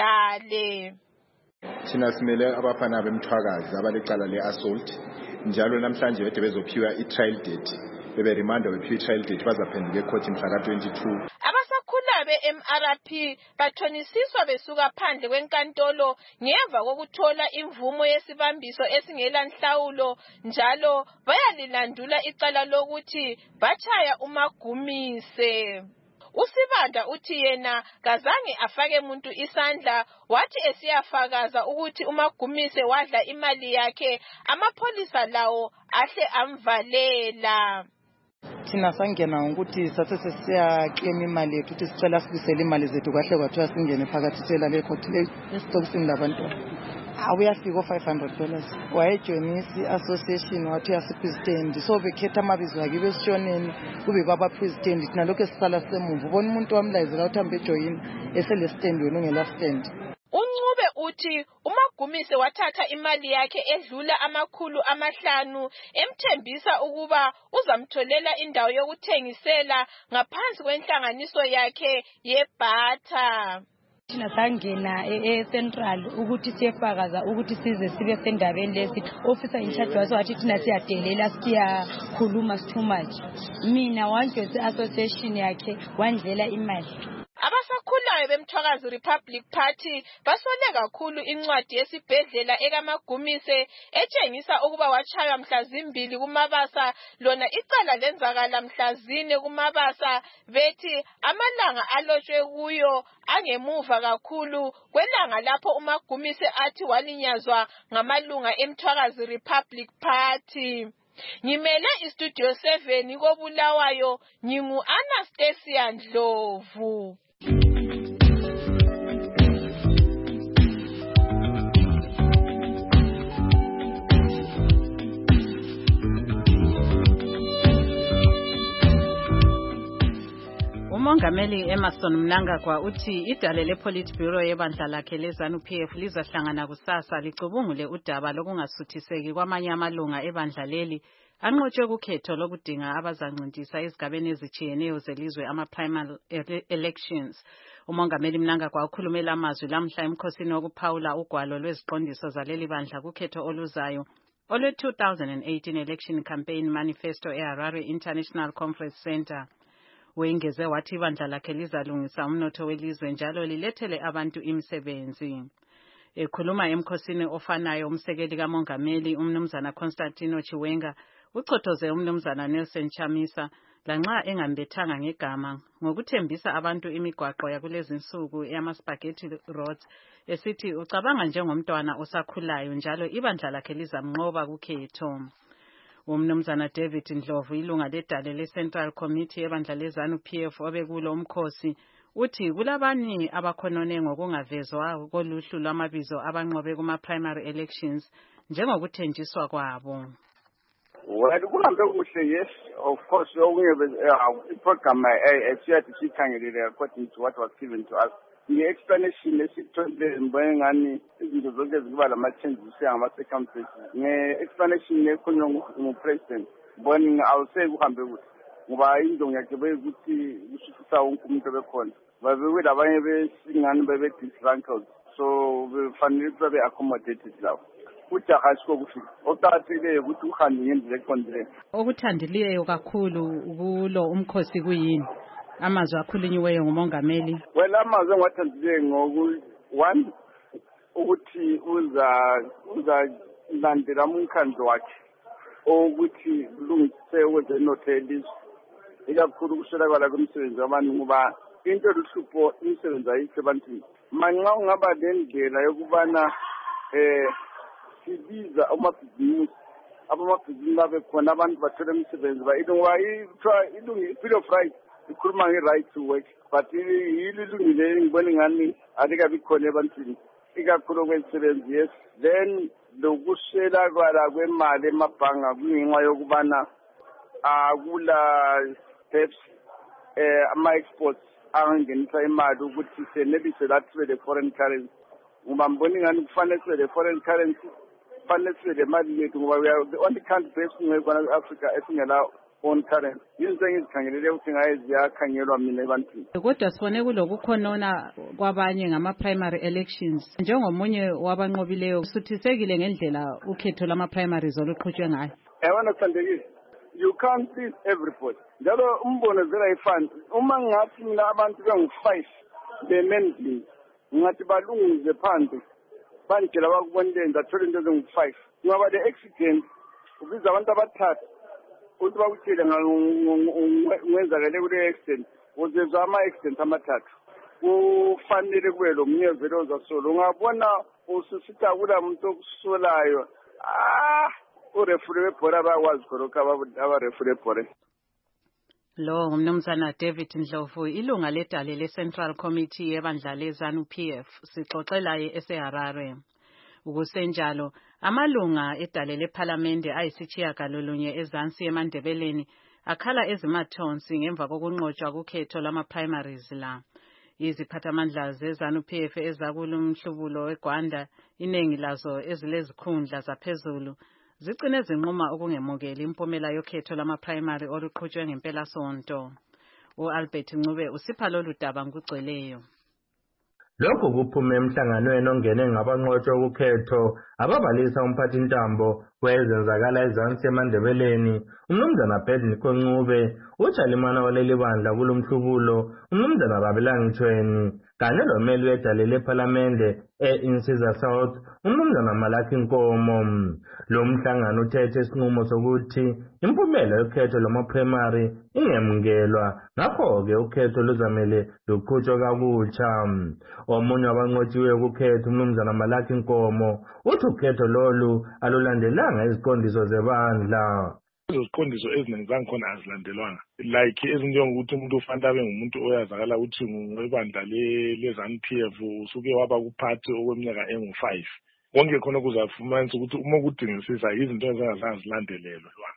edale. Thina simele abafana bemthwakazi abalecala le-assault njalo namhlanje bede bezophiwa i-trial date, bebe remandwa bephiwa i-trial date, bazaphenduka ecourt mhlaka twenty-two. Abasakhula be-M R P bathonisiswa besuka phandle kwenkantolo ngemva kokuthola imvumo yesibambiso esingela nhlawulo, njalo bayalilandula icala lokuthi bachaya uMagumise. uSibanda uthi yena kazange afake umuntu isandla, wathi esiyafakaza ukuthi uMagumise wadla imali yakhe amapholisa lawo ahle amvalela. Thina sangena ukuthi sathe sesiyaclaim imali yethu ukuthi sicela sibisele imali zethu kahle kwathiwa singene phakathi sela le court le esitokisini labantwana. Awuyafika o-five hundred dollars. Wayejoinisi association wathi uyasipresident, so bekhetha amabizo akhe besishoneni kube baba president. Thina lokho esisala semumva ubona umuntu wamlayizela ukuthi hambe ejoyina esele stand wena ungela stand. uNcube uthi uMagumise wathatha imali yakhe edlula amakhulu amahlanu emthembisa ukuba uzamtholela indawo yokuthengisela ngaphansi kwenhlanganiso yakhe yeBata. Thina sangena e-Central ukuthi siyefakaza ukuthi size sibe sendabeni lesi. Officer in charge waso wathi thina siyadelela siyakhuluma too much. Mina wanjose association yakhe wandlela imali. Abasakhulayo beMthwakazi Republic Party basole kakhulu incwadi yesibhedlela ekaMagumise etshengisa ukuba wachaywa mhla zimbili kuMabasa, lona icala lenzakala mhla zine kuMabasa, bethi amalanga alotshwe kuyo angemuva kakhulu kwelanga lapho uMagumise athi walinyazwa ngamalunga eMthwakazi Republic Party. Ngimele iStudio seven koBulawayo, ngingu Anastasia Ndlovu. Umongameli Emerson Mnangagwa uthi idale lePolitburo yebandla lakhe leZANU-P F lizahlangana kusasa licubungule udaba lokungasuthiseki kwamanye amalunga ebandla leli anqotshwe kukhetho lokudinga abazancintiswa ezigabeni ezitshiyeneyo zelizwe ama-primary elections. Umongameli Mnangagwa ukhulumela amazwi lamhla emkhosini wokuphawula ugwalo lweziqondiso zaleli bandla kukhetho oluzayo olwe two thousand eighteen Election Campaign Manifesto eHarare International Conference Center. Wengeze wathi ibandla lakhe lizalungisa umnotho welizwe njalo lilethele abantu imisebenzi. Ekhuluma emkhosini ofanayo umsekeli kamongameli umnumzana Constantino Chiwenga uchothoze umnumzana Nelson Chamisa lanxa engambethanga ngegama ngokuthembisa abantu imigwaqo yakulezi insuku yama-spaghetti roads esithi ucabanga njengomntwana osakhulayo njalo ibandla lakhe lizamnqoba kukhetho. Umnumzana David Ndlovu ilunga ledale le-Central Committee ebandla leZANU-P F obekulo umkhosi uthi kulabanye abakhonone ngokungavezwa koluhlu lwamabizo abanqobe kuma-primary elections njengokuthenjiswa kwabo. Well, kuhambe kuhle, yes, of course, i-program esiyade siyikhangele according to what was given to us. Nge-explanation esithole ngibone ngani izinto zonke zikuba lama-changes angama-circumstances. Nge-explanation ekhulunywa ngupresident ngibone awuse kuhambe kuhle ngoba into ngiyakhe beyikuthi kushusisa wonke umuntu obekhona babe labanye besingani bebe-disgruntled, so befanele ukuthi babe-accommodated lawo. Ujaha siko kufika oqathile ukuthi uhambe ngendlela eqondileyo. Okuthandileyo kakhulu kulo umkhosi kuyini amazwi akhulunyiweyo ngumongameli? Well, amazwi engiwathandileyo ngoku one ukuthi uza uza landela umkhandlo wakhe ukuthi kulungise ukwenzenotho yelizwe ikakhulu ukuswelakala kwemisebenzi yabantu ngoba into eluhlupho imisebenzi ayikho ebantwini. Manxa ungaba lendlela yokubana eh sibiza amabhizinisi abamabhizinisi babe khona abantu bathole imisebenzi ngoba ilungi i-Bill of Rights ikhuluma nge-right to work but ilungile ngibona ngani alikabi khona ebantwini ikakhulu kwemisebenzi. Yes, then lokuswelakala kwemali emabhanga kungenxa yokubana akula steps eh ama-exports angenisa imali ukuthi senelise lathi sibe le-foreign currency ngoba mbona ngani kufanele sibe le-foreign currency fanele sibe le mali yethu ngoba we are the only country esingekwana e-Africa esingela own currency. Yizinto engizikhangelele ukuthi ngaye ziyakhangelwa mina ebantwini. Kodwa sibone kulokukhonona kwabanye ngama-primary elections njengomunye wabanqobileyo usuthisekile ngendlela ukhetho lama-primaries oluqhutshwe ngayo. Yabona Sandekile, you can't please everybody. Njalo umbono zerayifani uma ngathi mina abantu bengu-five bemendlini ngathi balungise phansi bandlela bakubonile athole into ezingu-five ngoba le-accident ubiza abantu abathathu ukuthi bakutshele ngenzakele kule accident uzezwa ama-accident amathathu kufanele kube lo mnye vele ozasolo ungabona ususithi akula muntu okusolayo ah urefuri webhora bayakwazi khonokho abarefuri webhora. Lo ngumnumzana David Ndlovu ilunga ledale le-Central Committee yebandla leZANU-P F sixoxelaye eseHarare. Ukusenjalo amalunga edale lephalamende ayisitshiyagalolunye ezansi eMandebeleni akhala ezimathonsi ngemva kokunqotshwa kukhetho lama-primaries la. Iziphathamandla zeZANU-P F ezakulumhlubulo weGwanda iningi lazo ezilezikhundla zaphezulu zicine zinquma ukungemukeli impumela yokhetho lama-primary oluqhutshwe ngempela sonto. U-Albert Ncube usipha lolu daba ngokugcweleyo. Lokhu kuphume emhlanganweni ongene ngabanqotshwe ukhetho ababalisa umphathintambo wezenzakala ezansi eMandebeleni umnumzana Bednicko Ncube ujalimana waleli bandla kulomhlubulo umnumzana Babelangithweni kanye lomeli wedale lephalamende e-Insiza South umnumzana Malaki Nkomo. Lo mhlangano uthethe isinqumo sokuthi impumela yokhetho lama-primary ingemukelwa ngakho-ke ukhetho luzamele luqhutshwe kabutsha. Omunye wabanqotshiweyo kukhetho umnumzana Malaki Nkomo uthi ukhetho lolu alulandelanga iziqondiso zebandla. Iziqondiso eziningi zangikhona azilandelwanga like ezinjengokuthi umuntu ufanele abe ngumuntu oyazakala ukuthi ngwebandla leZANU-P F usuke waba kuphathi okweminyaka engu-five. Konke khona kuzafumanisa ukuthi uma kudingisisa izinto ezingazange zilandelelwe.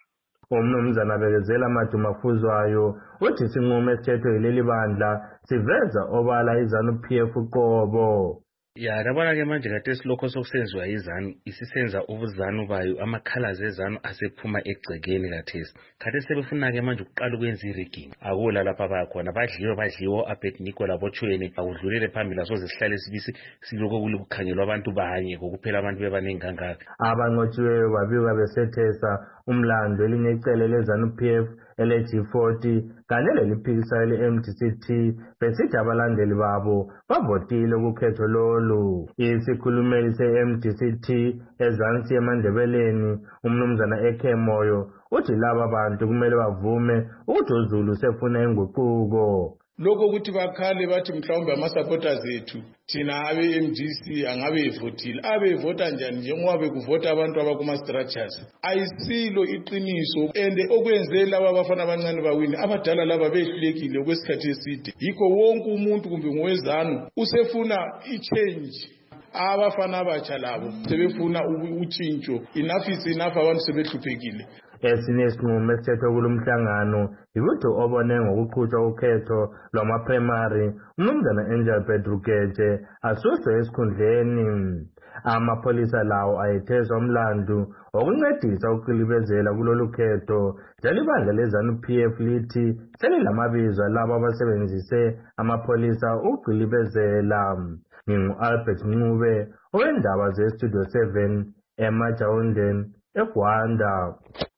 Umnumzana Bekezela Madumafuzwayo uthi isinqumo esithethwe yileli bandla siveza obala iZANU-P F uqobo. Ya labona ke manje kade silokho sokusenziwa iZANU isisenza ubuzanu bayo amakhalazi eZANU asephuma egcekeni kathesi kade sebefuna ke manje ukuqala ukwenza irigging akula lapha bakhona badliwe badliwe Abednego labochweni akudlulele phambili asoze sihlale sibisi siloko kulukukhangelwa abantu banye kokuphela abantu bebaningi kangaka. Abanqotshiweyo babikwa besethesa umlando elinye icele leZANU-P F ele-G forty kanye leliphikisa ele-M D C T besithi abalandeli babo bavotile kukhetho lolu. Isikhulumeli se-M D C T ezansi eMandebeleni umnumzana Eke Moyo uthi laba bantu kumele bavume ukuthi uZulu sefuna inguquko. Lokho ukuthi bakhale bathi mhlawumbe ama-supporters ethu thina abe-M D C angabe evotile abe evota njani njengoba bekuvota abantu abakuma-structures ayisilo iqiniso and okwenze laba abafana abancane bawini abadala laba behlulekile okwesikhathi eside yikho wonke umuntu kumbe ngowezanu usefuna i-change. Abafana abatsha labo sebefuna utshintsho. Enough is enough, abantu sebehluphekile. Esinye isinqumo esithethwe kulo mhlangano yikuthi obone ngokuqhutshwa ukhetho lwama-primary umnumzana Angel Bedrugete asuswe esikhundleni. Amapholisa lawo ayetheswa umlandu wokuncedisa ukuqilibezela kulolu khetho njalo ibandla leZANU-P F lithi selilamabizo alabo abasebenzise amapholisa ukuqilibezela. Ngingu-Albert Ncube owendaba ze-Studio seven eMajawundeni eGwanda.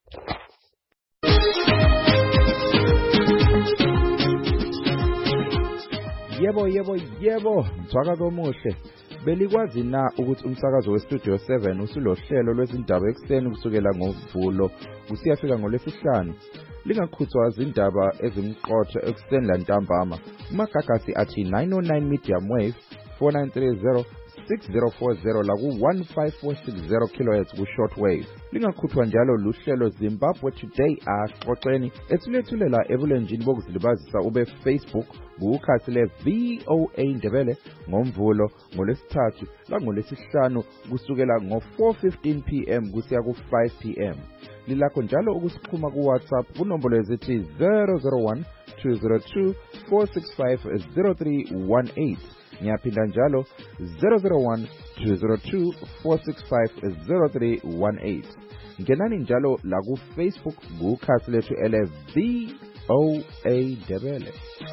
Yebo yebo yebo mthwakazi omuhle belikwazi na ukuthi umsakazo weStudio seven usulohlelo lwezindaba ekseni kusukela ngoVulo kusiyafika ngoLwesihlanu lingakhuthwa izindaba ezimqotho ekseni lantambama umagagasi athi nine oh nine medium wave four nine three zero six zero four zero la ku one five four six zero kilohertz ku shortwave lingakhuthwa njalo luhlelo Zimbabwe Today axoxeni ethulethulela ebulenjini bokuzilibazisa ube Facebook kukhasi le V O A Ndebele ngomvulo ngolesithathu la ngolesihlanu kusukela ngo four fifteen p m kusiya ku five p m lilakho njalo ukusixhuma ku WhatsApp kunombolo ezithi zero zero one two zero two four six five zero three one eight ngiyaphinda njalo zero zero one two zero two four six five zero three one eight ngenani njalo la ku Facebook kukhasi lethu ele V O A Ndebele.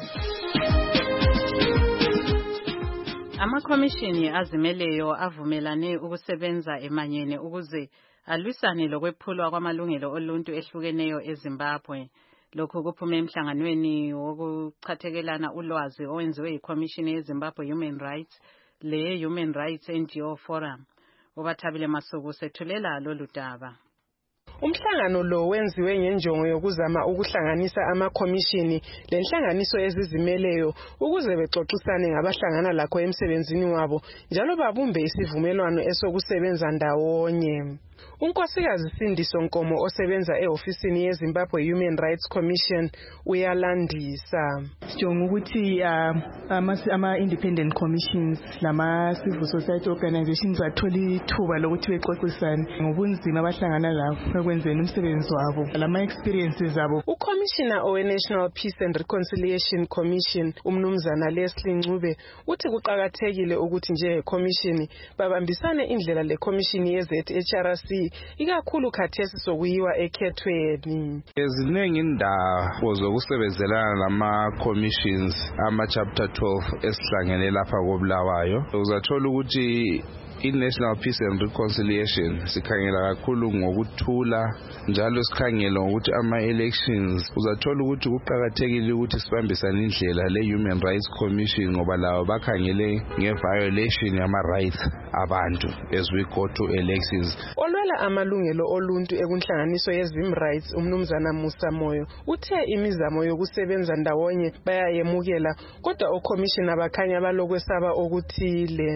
Amakhomishini azimeleyo avumelane ukusebenza emanyene ukuze alwisane lokwephulwa kwamalungelo oluntu ehlukeneyo eZimbabwe. Lokhu kuphume emhlanganweni wokuchathekelana ulwazi owenziwe yiCommission yeZimbabwe Human Rights le Human Rights N G O Forum. Ubathabile Masuku sethulela lolu daba. Umhlangano lo wenziwe ngenjongo yokuzama ukuhlanganisa amakhomishini lenhlanganiso ezizimeleyo ukuze bexoxisane ngabahlangana lakho emsebenzini wabo njalo babumbe isivumelwano esokusebenza ndawonye. Unkosikazi Sindiso Nkomo osebenza eofisini yeZimbabwe Human Rights Commission uyalandisa. Sijonga ukuthi ama independent commissions lama civil society organizations bathola ithuba lokuthi bexoxisane ngobunzima abahlangana lapho ekwenzeni umsebenzi wabo lama experiences zabo. uCommissioner owe National Peace and Reconciliation Commission umnumzana Leslie Ncube uthi kuqhakathekile ukuthi nje commission babambisane indlela le commission ye Z H R C ikakhulu khathesi sokuyiwa ekhethweni. Eziningi indawo zokusebenzelana lama commissions ama chapter twelve esihlangene lapha koBulawayo uzathola ukuthi i-National Peace and Reconciliation sikhangela kakhulu ngokuthula njalo sikhangela ukuthi ama-elections uzathola ukuthi kuqhakathekile ukuthi sibambisane indlela le-Human Rights Commission ngoba lawo bakhangele nge-violation yama-rights abantu as we go to elections. Olwela amalungelo oluntu ekunhlanganiso ye-Zim Rights umnumzana Musa Moyo uthe imizamo yokusebenza ndawonye bayayemukela kodwa oCommissioner bakhanya balokwesaba okuthile.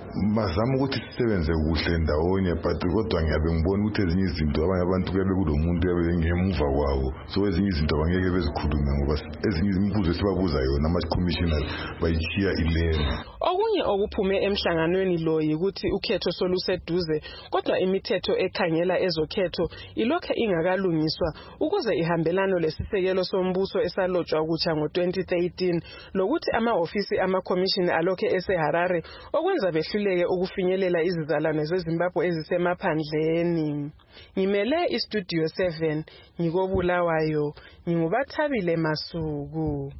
bazama ukuthi sisebenze kuhle ndawonye but kodwa ngiyabe ngibona ukuthi ezinye izinto abanye abantu kuyabe kulomuntu yabe ngemuva kwawo so ezinye izinto abangeke bezikhulume ngoba ezinye imibuzo esibabuza yona ama-commissioners bayichiya ilene. Okunye okuphume emhlanganweni lo yikuthi ukhetho soluseduze kodwa imithetho ekhangela ezokhetho ilokhe ingakalungiswa ukuze ihambelano lesisekelo sombuso esalotshwa kutsha ngo twenty thirteen lokuthi ama-ofisi ama-commission alokhe eseHarare okwenza behluleke ukufinyelela izizalwane zeZimbabwe ezisemaphandleni. Ngimele iStudio seven ngikobulawayo ngingubathabile Masuku.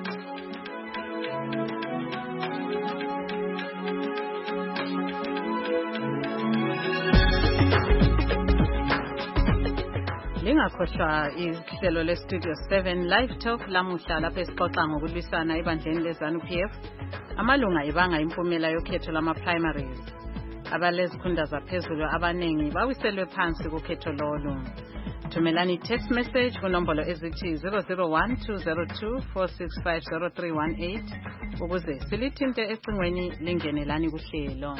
Lingakhohlwa ihlelo leStudio seven Live Talk lamuhla lapho esixoxa ngokulwisana ebandleni leZANU-P F amalunga ibanga impumela yokhetho lama-primaries. Abalezikhundla zaphezulu abanengi bawiselwe phansi kukhetho lolu. Thumelani text message kunombolo ezithi zero zero one two zero two four six five zero three one eight ukuze silithinte ecingweni lingenelani kuhlelo.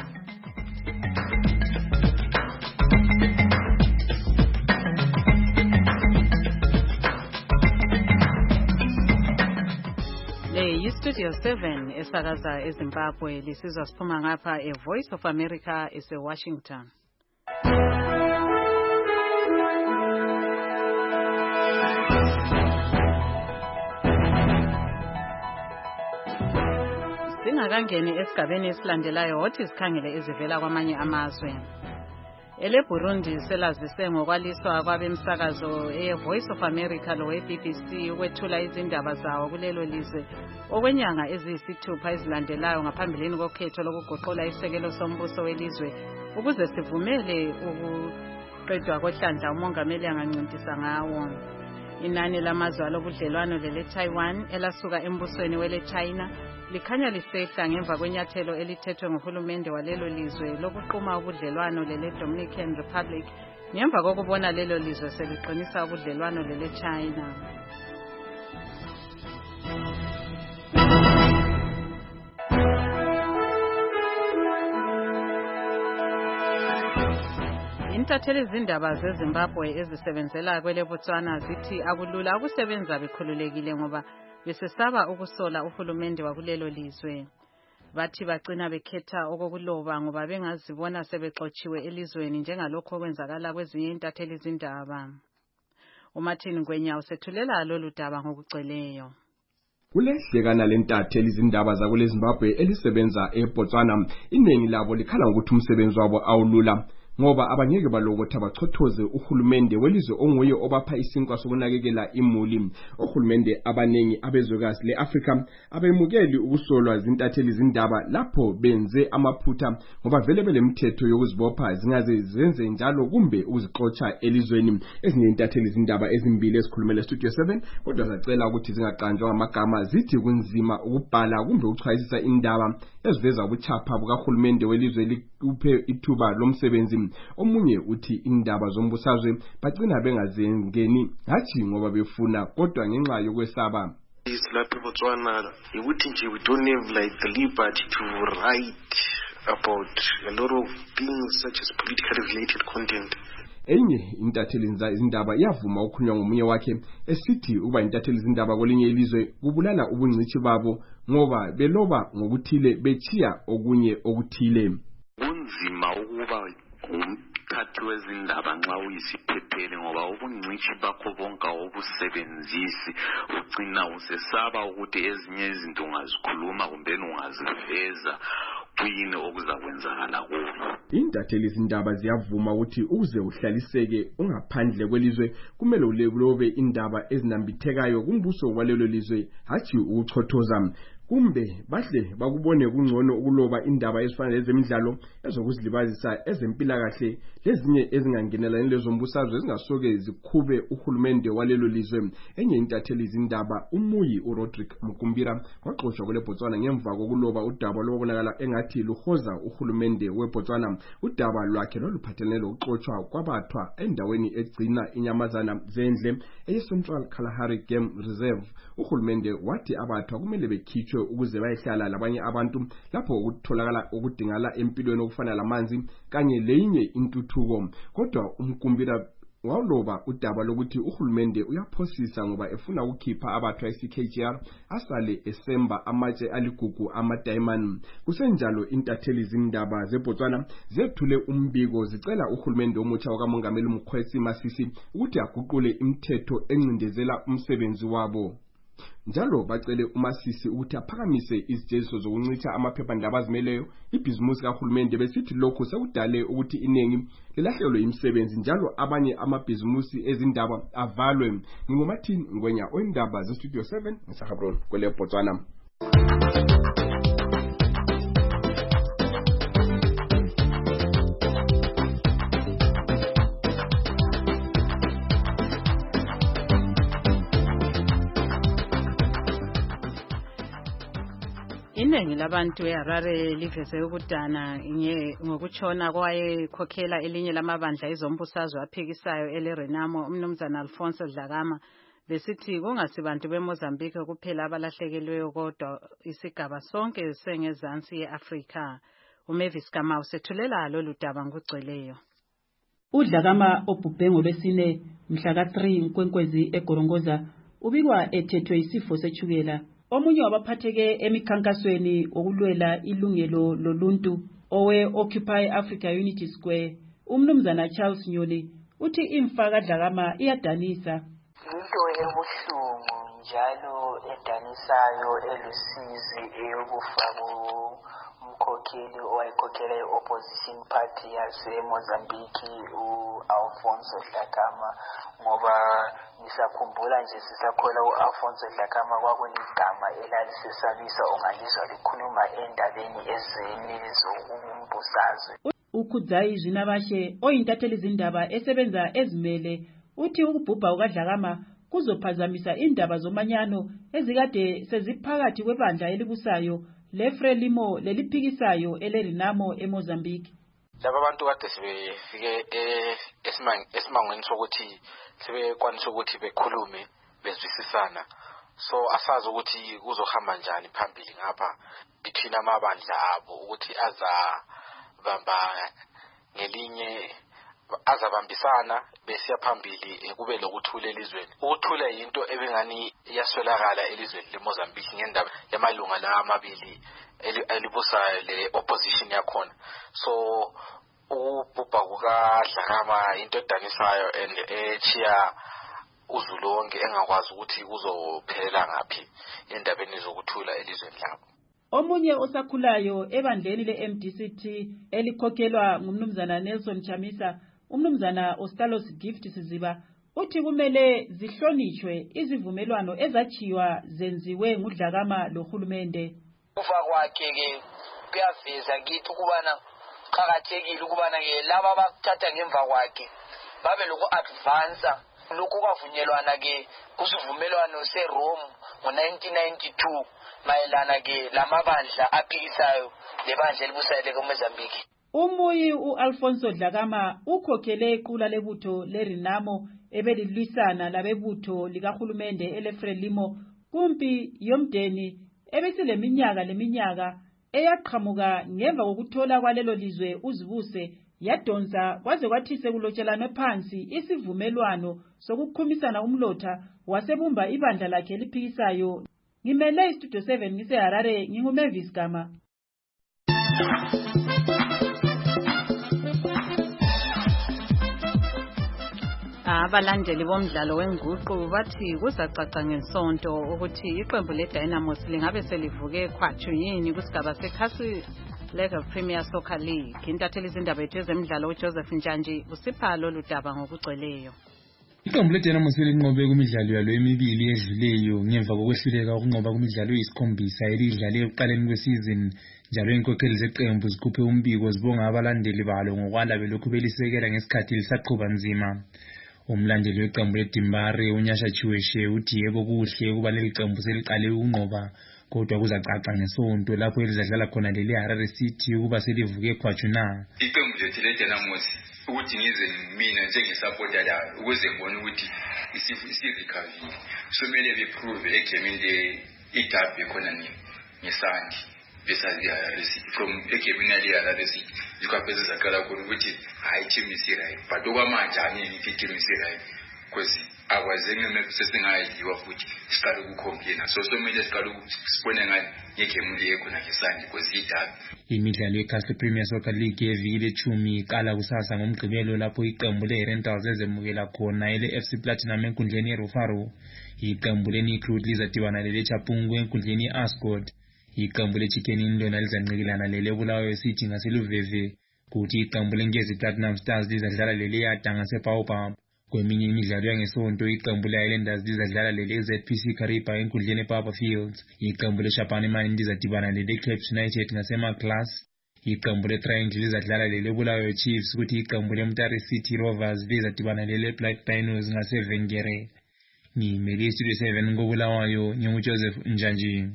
Studio seven esakaza eZimbabwe lisizwa siphuma ngapha eVoice of America eseWashington. Singakangeni esigabeni esilandelayo wothi sikhangele ezivela kwamanye amazwe. Ele Burundi selazise ngokwaliswa kwabemsakazo eVoice of America lo we-B B C ukwethula izindaba zawo kulelo lizwe okwenyanga eziyisithupha ezilandelayo ngaphambilini kokhetho lokugoqola isekelo sombuso welizwe ukuze sivumele ukuqedwa kohlandla umongameli angancintisa ngawo. Inani lamazwe alobudlelwano lele Taiwan elasuka embusweni wele China likhanya lisehla ngemva kwenyathelo elithethwe nguhulumende walelo lizwe lokuquma ubudlelwano lele Dominican Republic ngemva kokubona lelo lizwe seliqinisa ubudlelwano lele China. Intatheli zindaba zeZimbabwe ezisebenzela kwele Botswana zithi akulula ukusebenza bekhululekile ngoba besesaba ukusola uhulumende wakulelo lizwe. Bathi bagcina bekhetha okokuloba ngoba bengazibona sebexotshiwe elizweni njengalokho okwenzakala kwezinye intatheli zindaba. uMartin Ngwenya usethulela lolu daba ngokugcweleyo. Kulehlekana lentatheli izindaba zakule Zimbabwe elisebenza eBotswana iningi labo likhala ukuthi umsebenzi wabo awulula ngoba abangeke balokotha bachothoze uhulumende welizwe onguye obapha isinkwa sokunakekela imuli. Uhulumende abanengi abezwekazi leAfrika abemukeli ukusolwa zintatheli izindaba lapho benze amaphutha ngoba vele belemthetho yokuzibopha zingaze zenze njalo kumbe ukuzixotsha elizweni. Ezinye intatheli izindaba ezimbili esikhulumele Studio seven kodwa zacela ukuthi zingaqanjwa amagama zithi kunzima ukubhala kumbe ukuchwayisisa indaba eziveza ubuchapha bukahulumende welizwe likuphe ithuba lomsebenzi. Omunye uthi indaba zombusazwe bagcina bengazengeni hathi ngoba befuna kodwa ngenxa yokwesaba. Isilapha eBotswana ukuthi nje we don't have like the liberty to write about a lot of things such as politically related content. Enye intatheli izindaba yavuma ukukhulunywa ngomunye wakhe esithi uba intatheli izindaba kwelinye ilizwe kubulala ubungcithi babo ngoba beloba ngokuthile bechiya okunye okuthile. Kunzima ukuba umthathi wezindaba nxa uyisiphepheli ngoba ubungcithi bakho bonke obusebenzisi ugcina usesaba ukuthi ezinye izinto ungazikhuluma kumbe ungaziveza kuyini okuzakwenzakala kuyo. Intatheli izindaba ziyavuma ukuthi ukuze uhlaliseke ungaphandle kwelizwe kumele ulelobe indaba ezinambithekayo kumbuso walelo lizwe hathi ukuchothoza. Kumbe bahle bakubone kungcono ukuloba indaba ezifana lezemidlalo ezokuzilibazisa ezempilakahle lezinye ezingangenelani lezombusazwe ezingasoke zikhube uhulumende walelo lizwe. Enye intatheli izindaba umuyi uRodrick Mukumbira waxoshwa kule Botswana ngemva kokuloba udaba lokubonakala engathi luhoza uhulumende weBotswana. Udaba lwakhe loluphathelene lokuxoshwa kwabathwa endaweni egcina inyamazana zendle eCentral Kalahari Game Reserve. Uhulumende wathi abathwa kumele bekhitshwe ukuze bayehlala labanye abantu lapho ukutholakala ukudingala empilweni okufana lamanzi kanye leyinye intuthuko. Kodwa umkumbira waloba udaba lokuthi uhulumende uyaphosisa ngoba efuna ukukhipha abathwa i-C K G R asale esemba amatshe aligugu ama-diamond. Kusenjalo intatheli zindaba zeBotswana zethule umbiko zicela uhulumende omutsha wakamongameli Mkhwesi Masisi ukuthi aguqule imithetho encindezela umsebenzi wabo. Njalo bacele uMasisi ukuthi aphakamise izijeziso zokuncitha amaphephandaba azimeleyo ibhizimusi kahulumende besithi lokho sekudale ukuthi iningi lilahlelwe imisebenzi njalo abanye amabhizimusi ezindaba avalwe. Ngingumathini Ngwenya oyindaba zeStudio seven ngisahabron kwele Botswana. Iningi labantu eHarare liveze ukudana ngokutshona kwayekhokhela elinye lamabandla ezombusazwe aphikisayo eleRenamo umnumzana Alfonso Dlakama besithi kungasibantu beMozambique kuphela abalahlekelweyo kodwa isigaba sonke sengezansi yeAfrika. uMavis Kamau sethulela lolu daba ngugcweleyo. uDlakama obhubhe ngolwesine mhla ka three Nkwenkwezi eGorongoza ubikwa ethethwe isifo sechukela. Omunye wabaphatheke emikhankasweni okulwela ilungelo loluntu owe Occupy Africa Unity Square umnumzana Charles Nyoni uthi imfa kaDlakama iyadanisa. Into ebuhlungu njalo edanisayo elusizi eyokufa umkhokheli owayekhokhela i-opposition party yaseMozambique u-Alfonso Dlakama ngoba nisakhumbula nje sisakhola u-Alfonso Dlakama kwakunigama elalisesabisa ongalizwa likhuluma endabeni ezeni zokumbusazwe. uKhudzai Zinabashe oyintatheli zindaba esebenza ezimele uthi ukubhubha kukaDlakama kuzophazamisa indaba zomanyano ezikade seziphakathi kwebandla elibusayo leFrelimo leliphikisayo eleRenamo eMozambique. Laba bantu kade sebefike esimangweni sokuthi sebekwanisa ukuthi bekhulume bezwisisana, so asazi ukuthi kuzohamba njani phambili ngapha between amabandla abo ukuthi azabamba ngelinye azabambisana besiya phambili kube lokuthula elizweni. Ukuthula into ebengani iyaswelakala elizweni leMozambique ngendaba yamalunga la amabili elibusayo le opposition yakhona. So ubhubha kukaDlakama into edanisayo and echiya uZulu wonke engakwazi ukuthi kuzophelela ngaphi endabeni zokuthula elizweni labo. Omunye osakhulayo ebandleni le-M D C T elikhokhelwa ngumnumzana Nelson Chamisa umnumzana Ostalos Gift Siziba uthi kumele zihlonishwe izivumelwano ezachiwa zenziwe nguDlakama lohulumende. Kufa kwakhe ke kuyaveza kithi ukubana qhakathekile ukubana ke laba abakuthatha ngemva kwakhe babe lokhu advance lokhu kwavunyelwana ke kusivumelwano seRome ngo nineteen ninety-two mayelana ke lamabandla aphikisayo lebandla elibusayo leMozambique. Umuyi uAlfonso Dlakama ukhokhele iqula lebutho leRenamo ebelilwisana labebutho likahulumende eleFrelimo kumpi yomdeni ebesileminyaka leminyaka eyaqhamuka ngemva kokuthola kwalelo lizwe uzibuse yadonsa kwaze kwathi sekulotshelana phansi isivumelwano sokukhumisana umlotha wasebumba ibandla lakhe eliphikisayo. Ngimele iStudio seven ngiseHarare nginguMavis Gama. Abalandeli bomdlalo wenguqu bathi kuzacaca ngesonto ukuthi iqembu leDynamos lingabe selivuke khwatshu yini kusigaba sekhasi Lega Premier Soccer League. Intatheli izindaba yethu ezemidlalo uJoseph Njanji usipha lolu daba ngokugcweleyo. Iqembu leDynamos linqobe kumidlalo yalo emibili edluleyo ngemva kokwehluleka ukunqoba kumidlalo eyisikhombisa elidlale ekuqaleni kwesizini. Njalo inkokheli zeqembu zikhuphe umbiko zibonga abalandeli balo ngokwanda belokhu belisekela ngesikhathi lisaqhuba nzima. Umlandeli weqembu leDimbare uNyasha Chiweshe uthi yebo kuhle ukuba leli qembu seliqale ukunqoba kodwa kuzacaca ngesonto lapho elizadlala khona leli Harare City ukuba selivuke khwatshu na. Iqembu lethu leDynamos ukuthi ngize mina njengesupporter layo ukuze ngibone ukuthi isirecovery somele beprove egemini le idabi khona nini ngesandi bese receipt from egebini yale receipt ikwapeza zakala khona ukuthi hayi team isirai but okwamanje angeke team isirai kwesi akwazenge mesesingayiwa futhi siqala ukukhompina so somele siqala ukubona ngani ngegame yakho nakusandi kwesidabi. Imidlalo yeCastle Premier Soccer League yeviki lechumi iqala kusasa ngomgqibelo lapho iqembu leRentals ezemukela khona ele-F C Platinum enkundleni yeRufaro. Iqembu leNicroot lizadibana leleChapungu enkundleni ye-Ascot. Iqembu leChicken Indona lizanqikilana leleBulawayo City ngaseluveve, kuthi iqembu leNgezi Platinum Stars lizadlala leleYata ngaseBaobab. Kweminye imidlalo yangesonto iqembu le-Highlanders lizadlala lele-Z P C Kariba enkundleni ePapa Fields. Iqembu leShabane Mine lizadibana lele-Cape United ngaseMaclass. Iqembu le-Triangle lizadlala lele-Bulawayo Chiefs, kuthi iqembu le-Mutare City Rovers lizadibana lele-Black Dinos ngaseVengere. Ngimele iStudio seven ngoBulawayo, nginguJoseph Njanji.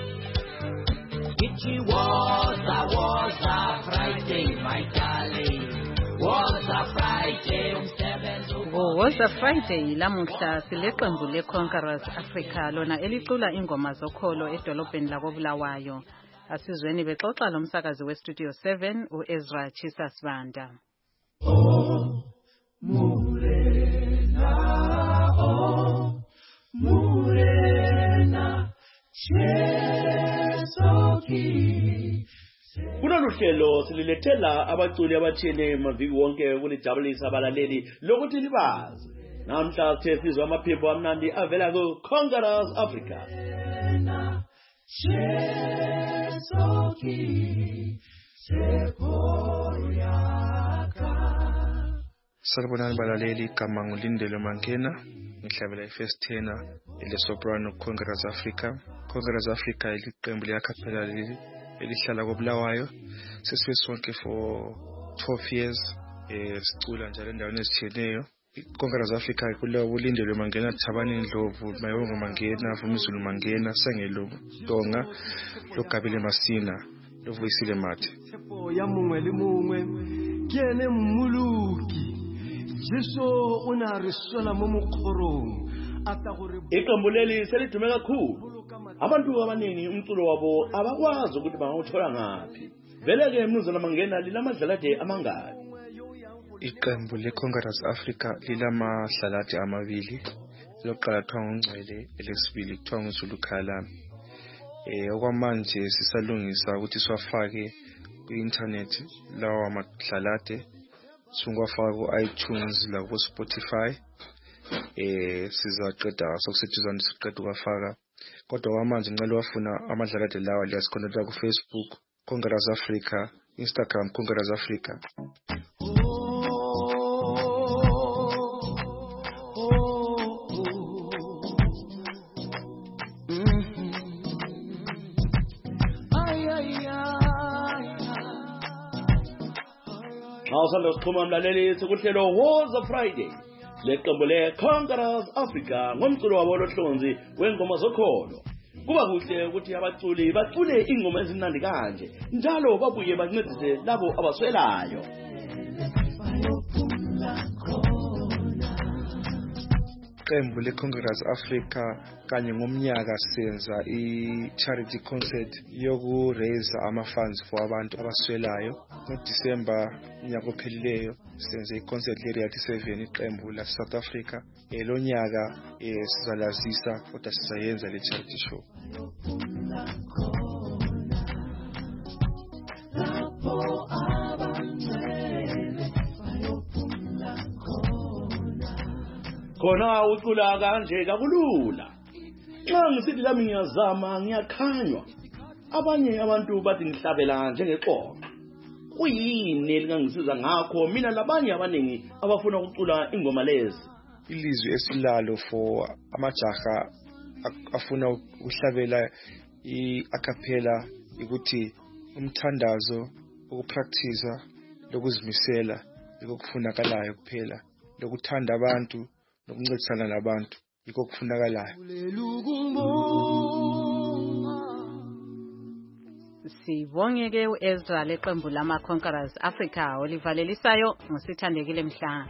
It was a was a Friday, my darling. Was a Friday. Was a Friday lamuhla sileqembu leConquerors Africa lona elicula ingoma zokholo edolobheni lakoBulawayo. Asizweni bexoxa lomsakazi weStudio seven uEzra Chisas Banda. Oh Murena, oh Murena, Chesoki. Kulolu hlelo sililethela abaculi abathile maviki wonke ukulijabulisa abalaleli lokuthi libazi. Namhla sithe sizwa amaphimbo amnandi avela ku-Conquerors Africa. Salubonani balaleli, igama ngulindelo Mankena, ngihlabela i-first tenor ile soprano Conquerors Africa. Conquerors Africa iliqembu liyakhaphela leli elihlala koBulawayo. Sesibe sonke for twelve years eh sicula njalo endaweni ezitshiyeneyo. Conquerors Africa kuleyo ulindelo Mangena, Thabani Ndlovu, Mayongo Mangena, Vumizulu Mangena, Sengelo Donga, loGabile Masina, loVuyisile Mathe. Ya mungwe le mungwe kene mmuluki Jesu una risola mo mokgorong ata gore iqembu leli selidume kakhulu. Abantu abaningi umculo wabo abakwazi ukuthi bangawuthola ngaphi. Vele ke mnuzana Mangena lilamadlalade amangaki. Iqembu leConquerors Africa lilamadlalade amabili. Lokuqala kuthiwa ngungcwele, elesibili kuthiwa nguZulu Khala. Eh okwamanje sisalungisa ukuthi siwafake ku-internet lawa amadlalade. Singwafaka ku-iTunes la ku-Spotify. Eh sizaqeda sokusetshenziswa siqeda ukufaka. Kodwa kwamanje ngicela wafuna amadlalade lawa liyasikhonekta ku Facebook Conquerors Africa, Instagram Conquerors Africa. Awusanda sikhuluma mlaleli sekuhlelo Was a Friday. Leqembu leConquerors Africa ngomculo wabo lohlonzi wengoma zokholo. Kuba kuhle ukuthi abaculi bacule ingoma ezinandi kanje njalo babuye bancedise labo abaswelayo. Iqembu leConquerors Africa kanye ngomnyaka senza i-charity concert yoku raise ama funds for abantu abaswelayo. NgoDisemba unyaka ophelileyo senze i-concert le-Reality seven iqembu la South Africa. Lo nyaka sizalazisa kodwa sizayenza le charity show. Khona ucula kanje kakulula. Xa ngisithi lami ngiyazama ngiyakhanywa. Abanye abantu bathi ngihlabela njengexoxa. Kuyini elingangisiza ngakho mina labanye abaningi abafuna ukucula ingoma lezi. Ilizwi esilalo for amajaha afuna ukuhlabela i-acapella ukuthi umthandazo, ukupractice, lokuzimisela, lokufunakalayo kuphela, lokuthanda abantu, nokuncedisana nabantu, yikho kufunakalayo. Sibongeke uEzra leqembu lamaConquerors Africa olivalelisayo ngosithandekile Mhlanga.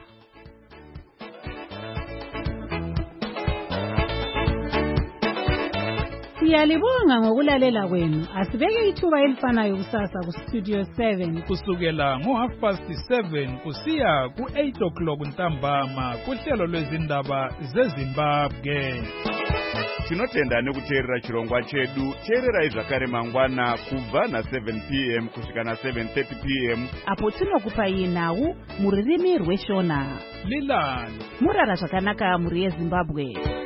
Siyalibonga ngokulalela kwenu. Asibeke ithuba elifanayo kusasa ku Studio seven kusukela ngo half past seven kusiya ku eight o'clock ntambama kuhlelo lwezindaba zeZimbabwe. Tinotenda nekuteerera chirongwa chedu. Teererai zvakare mangwana kubva na seven p m kusvika na seven thirty p m apo tinokupai nhau muririmi rweshona. Lilani murara zvakanaka muri yeZimbabwe.